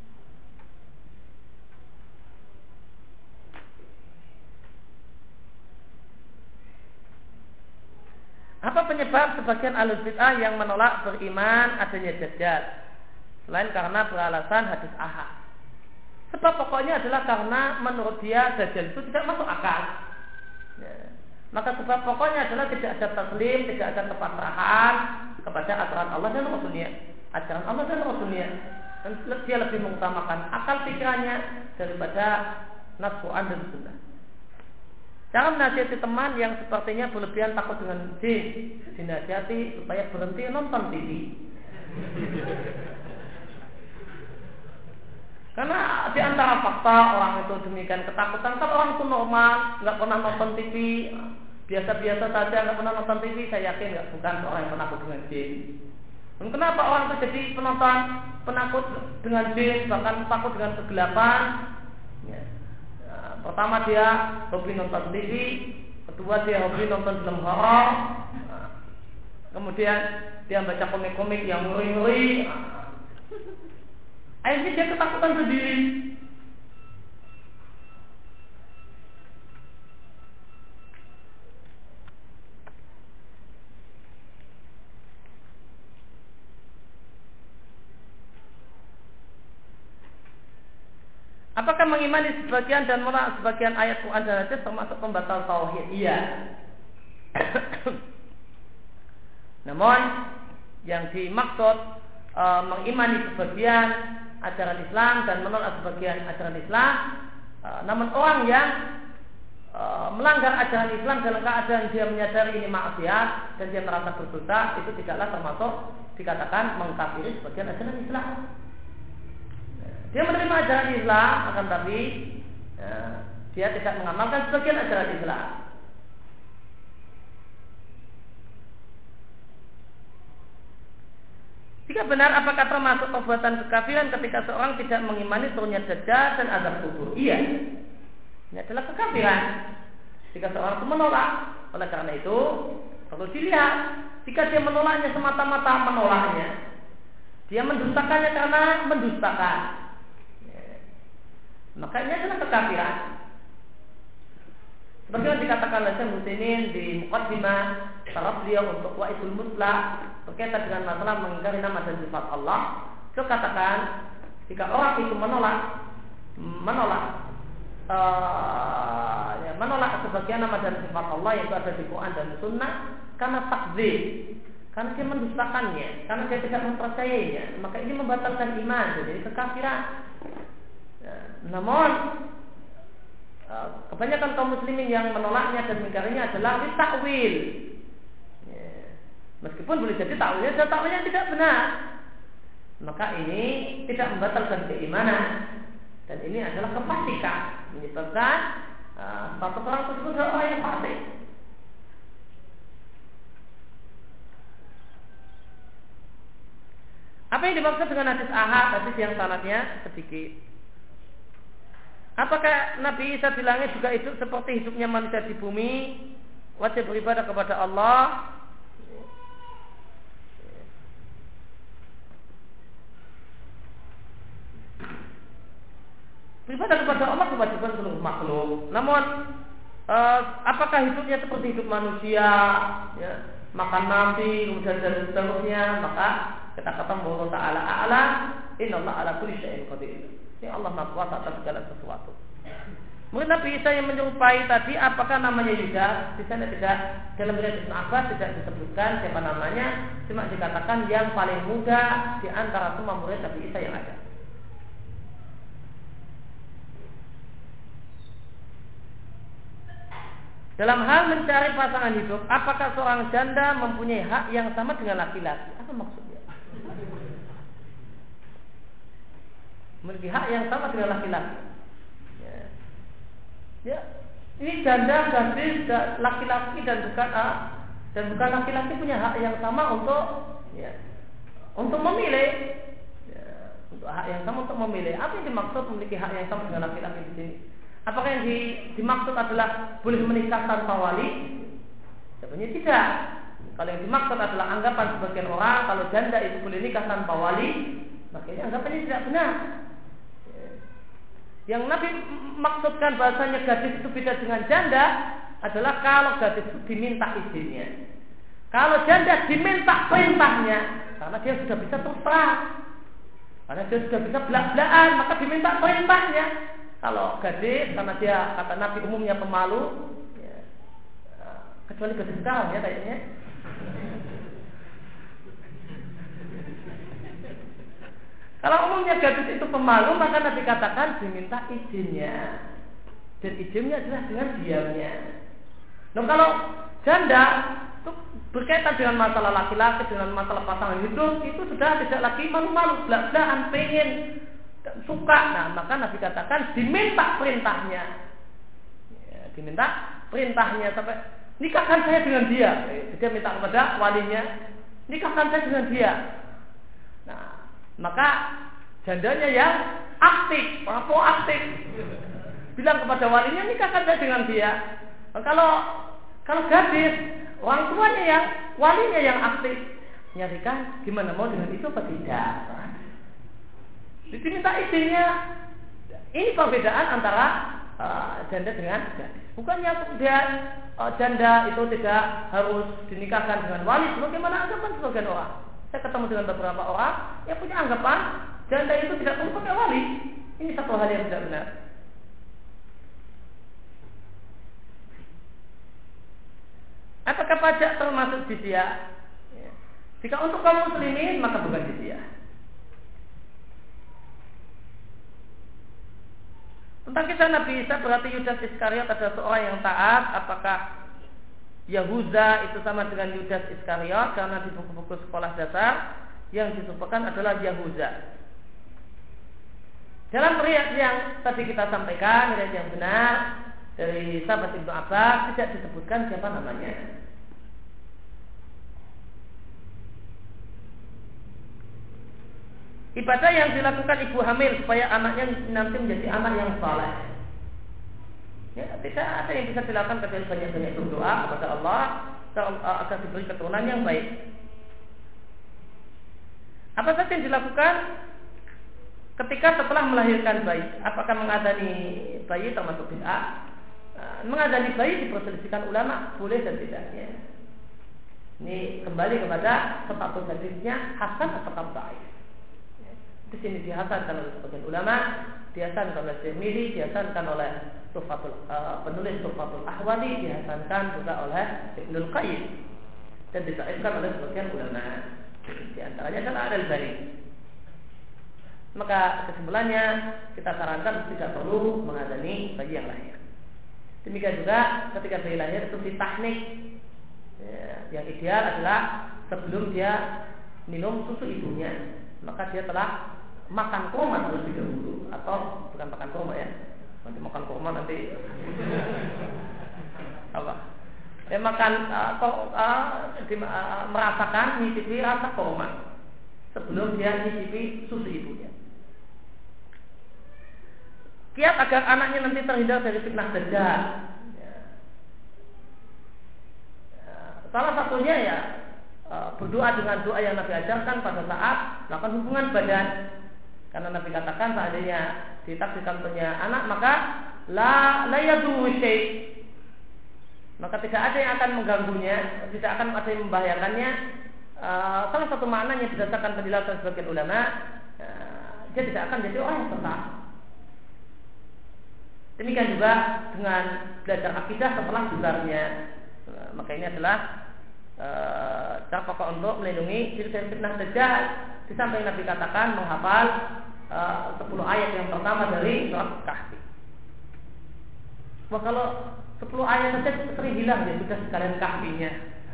Apa penyebab sebagian ahlul bid'ah yang menolak beriman adanya dajjal? Selain karena beralasan hadis ahad. Sebab pokoknya adalah karena menurut dia dajjal itu tidak masuk akal. Ya. Maka sebab pokoknya adalah tidak ada taslim, tidak ada kepasrahan kepada aturan Allah dan Rasulnya. Ajaran Allah dan Rasulnya. Dan dia lebih mengutamakan akal pikirannya daripada nas Quran dan Sunnah. Cara menasihati teman yang sepertinya berlebihan takut dengan jin, dinasihati supaya berhenti nonton TV. Karena di antara fakta orang itu demikian ketakutan. Kalau orang itu normal, nggak pernah nonton TV, biasa-biasa saja, nggak pernah nonton TV, saya yakin nggak bukan orang yang penakut dengan jin. Dan kenapa orang itu jadi penakut dengan jin, bahkan takut dengan kegelapan? Ya. Pertama dia hobi nonton TV, kedua dia hobi nonton film horor, kemudian dia baca komik-komik yang ngeri-ngeri. Akhirnya dia ketakutan sendiri. Apakah mengimani sebagian dan menolak sebagian ayat Quran dan hadis termasuk pembatal tauhid? Iya. Namun yang dimaksud mengimani sebagian ajaran Islam dan menolak sebagian ajaran Islam, namun orang yang melanggar ajaran Islam dalam keadaan dia menyadari ini maksiat dan dia merasa berdosa, itu tidaklah termasuk dikatakan mengkafiri sebagian ajaran Islam. Dia menerima ajaran Islam, akan tapi dia tidak mengamalkan sebagian ajaran Islam. Jika benar, apakah termasuk perbuatan kekafiran ketika seorang tidak mengimani turunnya dajjal dan azab kubur? Iya, ini adalah kekafiran. Jika seorang itu menolak, oleh karena itu perlu dilihat. Jika dia menolaknya semata-mata menolaknya, dia mendustakannya karena mendustakan, maka ini adalah kekafiran. Sebagaimana dikatakan oleh Syekh Muslimin di Muqaddimah syarah beliau untuk Waidul Muslah berkaitan dengan masalah mengingkari nama dan sifat Allah. Beliau katakan jika orang itu menolak sebagian nama dan sifat Allah yang ada di Quran dan Sunnah karena takdzib, karena dia mendustakannya, karena dia tidak mempercayainya, maka ini membatalkan iman, jadi kekafiran. Namun kebanyakan kaum muslimin yang menolaknya dan mengingkarinya adalah takwil. Meskipun boleh jadi takwilnya adalah takwil yang tidak benar, maka ini tidak membatalkan keimanan dan ini adalah kefasikan, menyebabkan status orang tersebut adalah orang yang fasik. Apa yang dimaksud dengan hadis ahad? Hadis yang sanadnya sedikit. Apakah Nabi Isa di langit juga hidup seperti hidupnya manusia di bumi? Wajib beribadah kepada Allah. Beribadah kepada Allah kewajiban seluruh makhluk. Namun apakah hidupnya seperti hidup manusia, ya, makan nanti kemudian dan seterusnya? Maka kita katakan bahwa Ta'ala a'la, innallaha ala kulli syai'in qadir. Ya, Allah Maha Kuasa atas segala sesuatu. Mungkin Nabi Isa yang menyerupai tadi, apakah namanya Yudas? Di sana tidak, dalam riwayat Ibnu Abbas tidak disebutkan siapa namanya, cuma dikatakan yang paling muda di antara semua murid Nabi Isa yang ada. Dalam hal mencari pasangan hidup, apakah seorang janda mempunyai hak yang sama dengan laki-laki? Apa maksudnya? Memiliki hak yang sama dengan laki-laki. Ya, ini janda, gadis, laki-laki dan bukan laki-laki punya hak yang sama untuk memilih. Ya, untuk hak yang sama untuk memilih. Apa yang dimaksud memiliki hak yang sama dengan laki-laki di sini? Apakah yang dimaksud adalah boleh menikah tanpa wali? Sebenarnya tidak. Kalau yang dimaksud adalah anggapan sebagian orang kalau janda itu boleh nikah tanpa wali, makanya anggapannya tidak benar. Yang Nabi maksudkan bahasanya gadis itu beda dengan janda adalah kalau gadis itu diminta izinnya. Kalau janda diminta perintahnya, karena dia sudah bisa terus terang, karena dia sudah bisa belak-belakan, maka diminta perintahnya. Kalau gadis, karena dia kata Nabi umumnya pemalu, ya, kecuali gadis sekarang ya kayaknya. Kalau umumnya gadis itu pemalu, maka Nabi katakan diminta izinnya, dan izinnya adalah dengan diamnya. Nah kalau janda itu berkaitan dengan masalah laki-laki, dengan masalah pasangan hidup, itu sudah tidak lagi malu-malu, belak-belakan, pengen suka. Nah maka Nabi katakan diminta perintahnya, ya, diminta perintahnya sampai nikahkan saya dengan dia. Dia minta kepada walinya, nikahkan saya dengan dia. Nah maka jandanya yang aktif, proaktif, bilang kepada walinya nikahkan saya dengan dia. Nah, kalau gadis, orang tuanya yang walinya yang aktif, nyarikan gimana mau dengan itu apa tidak. Diminta izinnya. Ini perbedaan antara janda dengan gadis. Bukannya kemudian janda itu tidak harus dinikahkan dengan wali, sebagaimana anggapan sebagian orang. Saya ketemu dengan beberapa orang yang punya anggapan janda itu tidak perlu pakai wali. Ini satu hal yang tidak benar. Apakah pajak termasuk jizyah? Jika untuk kaum muslimin maka bukan jizyah. Tentang kisah Nabi Isa, berarti Yudas Iskariot adalah seorang yang taat. Apakah Yahuza itu sama dengan Yudas Iskariot? Karena di buku-buku sekolah dasar yang disebutkan adalah Yahuza. Dalam riwayat yang tadi kita sampaikan, riwayat yang benar dari sahabat Ibnu Abbas, tidak disebutkan siapa namanya. Ibadah yang dilakukan ibu hamil supaya anaknya nanti menjadi anak yang saleh. Ya, tidak ada yang bisa dilakukan kecuali banyak-banyak berdoa kepada Allah agar diberi keturunan yang baik. Apa saja yang dilakukan ketika setelah melahirkan bayi? Apakah mengadani bayi termasuk bid'ah? Mengadani bayi diperselisihkan ulama boleh dan tidaknya. Ini kembali kepada status hadisnya hasan atau dhaif. Di sini dihasankan oleh sebagian ulama, dihasankan oleh Tirmidzi, dihasankan oleh penulis Tuhfatul Ahwadi, dihasankan juga oleh Ibnul Qayyim, dan didhaifkan oleh sebagian ulama. Di antaranya adalah Al-Albani. Maka kesimpulannya kita sarankan tidak perlu mengadani bayi yang lahir. Demikian juga ketika bayi lahir itu ditahnik. Yang ideal adalah sebelum dia minum susu ibunya, maka dia telah makan kurma terlebih dahulu, atau bukan makan kurma ya, nanti makan kurma nanti apa? Makan merasakan, mencicipi rasa kurma sebelum dia nyicipi susu ibunya. Kiat agar anaknya nanti terhindar dari fitnah dajjal. Salah satunya ya berdoa dengan doa yang Nabi ajarkan pada saat melakukan hubungan badan. Karena Nabi katakan seandainya ditakdirkan punya anak maka la yadurru syai'. Maka tidak ada yang akan mengganggunya, tidak akan ada yang membahayakannya. Salah satu maknanya berdasarkan penjelasan sebagian ulama, dia tidak akan jadi orang yang sesat. Demikian juga dengan belajar akidah setelah besarnya. Maka ini adalah cara pokok untuk melindungi diri dari fitnah dajjal. Di samping Nabi katakan menghafal 10 ayat yang pertama dari surat Kahfi. Wah, kalau 10 ayat saja sering hilang ya sudah sekalian Kahfinya.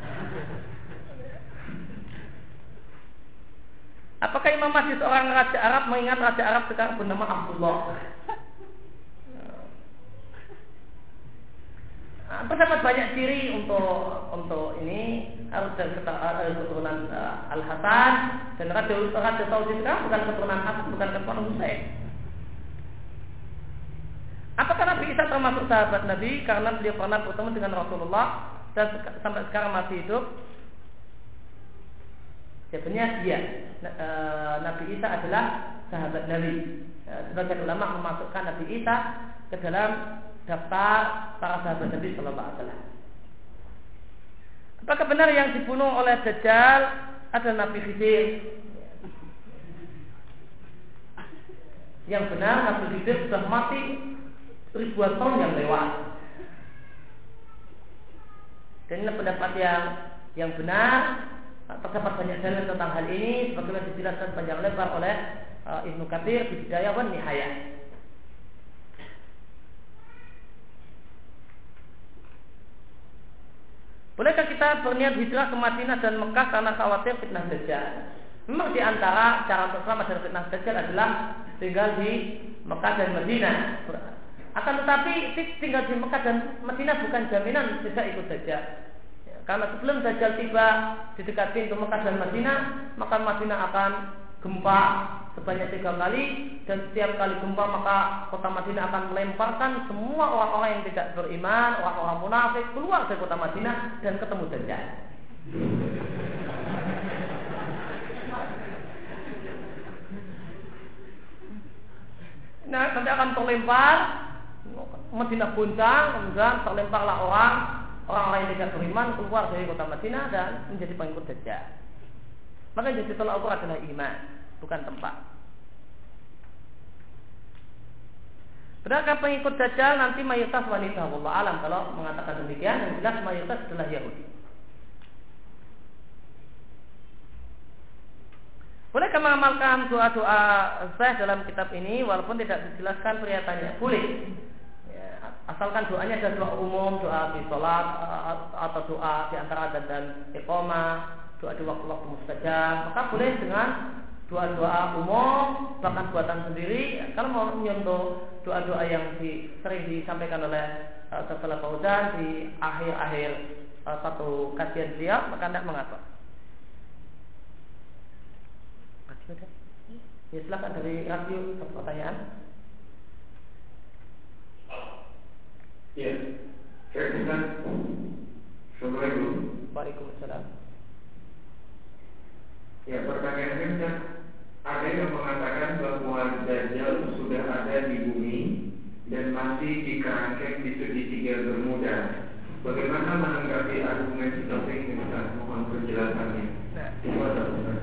Apakah Imam Mahdi seorang raja Arab mengingat raja Arab sekarang bernama Abdullah? Terdapat banyak ciri untuk ini harus dari keturunan Al Hasan dan Raja Saudi sekarang bukan keturunan Hasan, bukan keturunan Husain. Apakah Nabi Isa termasuk sahabat Nabi karena beliau pernah bertemu dengan Rasulullah dan sampai sekarang masih hidup? Jawabannya iya. Nabi Isa adalah sahabat Nabi. Sebagian ulama memasukkan Nabi Isa ke dalam daftar para sahabat Nabi Sallallahu Alaihi Wasallam. Apakah benar yang dibunuh oleh Dajjal adalah Nabi Khidir? Yang benar Nabi Khidir sudah mati ribuan tahun yang lewat. Dan ini pendapat yang benar. Terdapat banyak dalil tentang hal ini, sebagaimana dijelaskan panjang lebar oleh Ibnu Katsir di Bidayah wan Nihayah. Bolehkah kita berniat hijrah ke Madinah dan Mekah karena khawatir fitnah Dajjal? Memang di antara cara untuk selamat dari fitnah Dajjal adalah tinggal di Mekah dan Madinah. Akan tetapi tinggal di Mekah dan Madinah bukan jaminan tidak ikut Dajjal. Karena sebelum Dajjal tiba di dekat pintu Mekah dan Madinah, maka Madinah akan gempa sebanyak 3 kali, dan setiap kali gempa maka kota Madinah akan melemparkan semua orang-orang yang tidak beriman, orang-orang munafik keluar dari kota Madinah dan ketemu Dajjal. Nah, nanti akan terlempar, Madinah goncang, kemudian terlemparlah orang-orang yang tidak beriman keluar dari kota Madinah dan menjadi pengikut Dajjal. Maka yang jadi tolak ukur adalah iman, bukan tempat. Benarkah pengikut Dajjal nanti mayoritas wanita? Wallahu alam. Kalau mengatakan demikian, yang jelas mayoritas adalah Yahudi. Bolehkah mengamalkan doa-doa sahih dalam kitab ini walaupun tidak dijelaskan pernyataannya? Boleh. Asalkan doanya adalah doa umum, doa di sholat atau doa di antara adzan dan iqamah, doa di waktu-waktu mustajab, maka boleh dengan doa-doa umum, bahkan buatan sendiri. Kalau mau menyentuh doa-doa yang sering disampaikan oleh Salah Fauzan di akhir-akhir satu kajian beliau, maka tidak mengapa. Ya, silakan dari radio satu pertanyaan. Ya, saya Ustaz. Assalamualaikum. Waalaikumsalam. Ya, pertanyaannya Ustaz, ada yang mengatakan bahwa Dajjal sudah ada di bumi dan masih di kerangkeng di segitiga Bermuda. Bagaimana menanggapi argumen seperti ini Ustaz? Mohon penjelasannya. Terima kasih.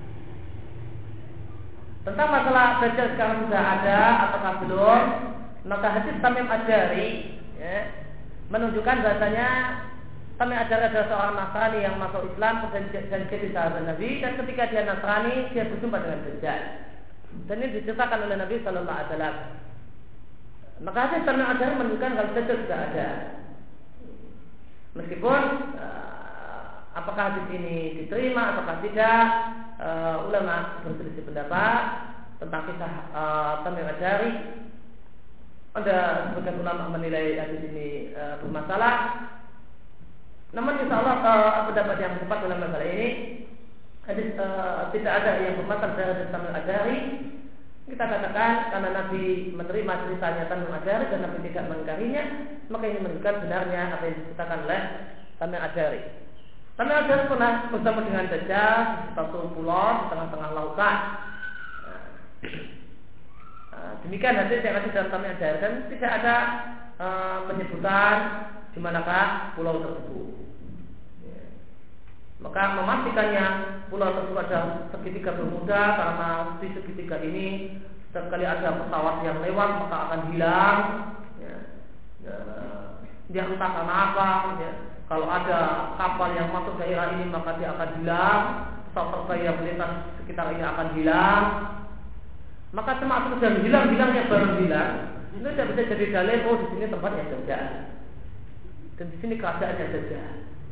Tentang masalah Dajjal sekarang sudah ada ataukah belum, maka hadis Tamim Ad-Dari menunjukkan bahasanya Tamim Ad-Dari adalah seorang Nasrani yang masuk Islam dan jadi sahabat Nabi, dan ketika dia Nasrani dia berjumpa dengan Dajjal, dan ini diceritakan oleh Nabi Sallallahu Alaihi Wasallam. Maka hadis Tamim Ad-Dari menunjukkan kalau Dajjal sudah ada, meskipun apakah hadis ini diterima ataukah tidak, ulama berselisih pendapat tentang kisah Tamim Ad-Dari. Ada sebagian ulama menilai hadis ini bermasalah. Namun insya Allah pendapat yang tepat dalam masalah ini tidak ada yang bermata dari Tamil Adari, kita katakan karena Nabi menerima ceritanya Tamil Adari dan Nabi tidak mengingkarinya, maka ini menunjukkan benarnya apa yang diceritakan oleh Tamil Adari. Tamil Adari pernah bersama dengan Dajjal di satu pulau di tengah-tengah lautan. Demikian hadis yang ada dalam Tamil Adari dan tidak ada penyebutan di manakah pulau tersebut. Maka memastikannya pulau tersebut adalah segitiga bermuda, karena di segitiga ini setiap kali ada pesawat yang lewat maka akan hilang. Dia entah karena apa. Kalau ada kapal yang masuk daerah ini maka dia akan hilang. Pesawat terbang yang melintas sekitar ini akan hilang. Maka cuma sekedar hilangnya barang hilang itu tidak bisa jadi dalil. Oh, di sini tempatnya Dajjal dan di sini keadaannya Dajjal.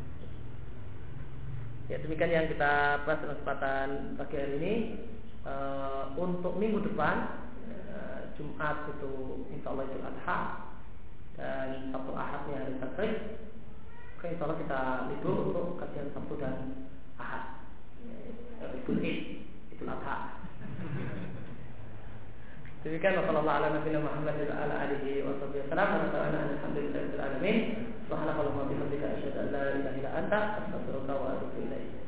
Ya, demikian yang kita bahas dalam kesempatan pagi hari ini. Untuk minggu depan Jumat itu insya Allah Idul Adha dan Sabtu Ahadnya hari Tasyrik. Maka insya Allah kita libur untuk kajian Sabtu dan Ahad. Idul Adha. Demikian wasallallahu ala nabiyina Muhammad wa ala alihi wa sahbihi wasallam. Alhamdulillahirabbil alamin. Subhanakallahumma wa bihamdika asyhadu an la ilaha illa anta astaghfiruka wa atubu ilaik.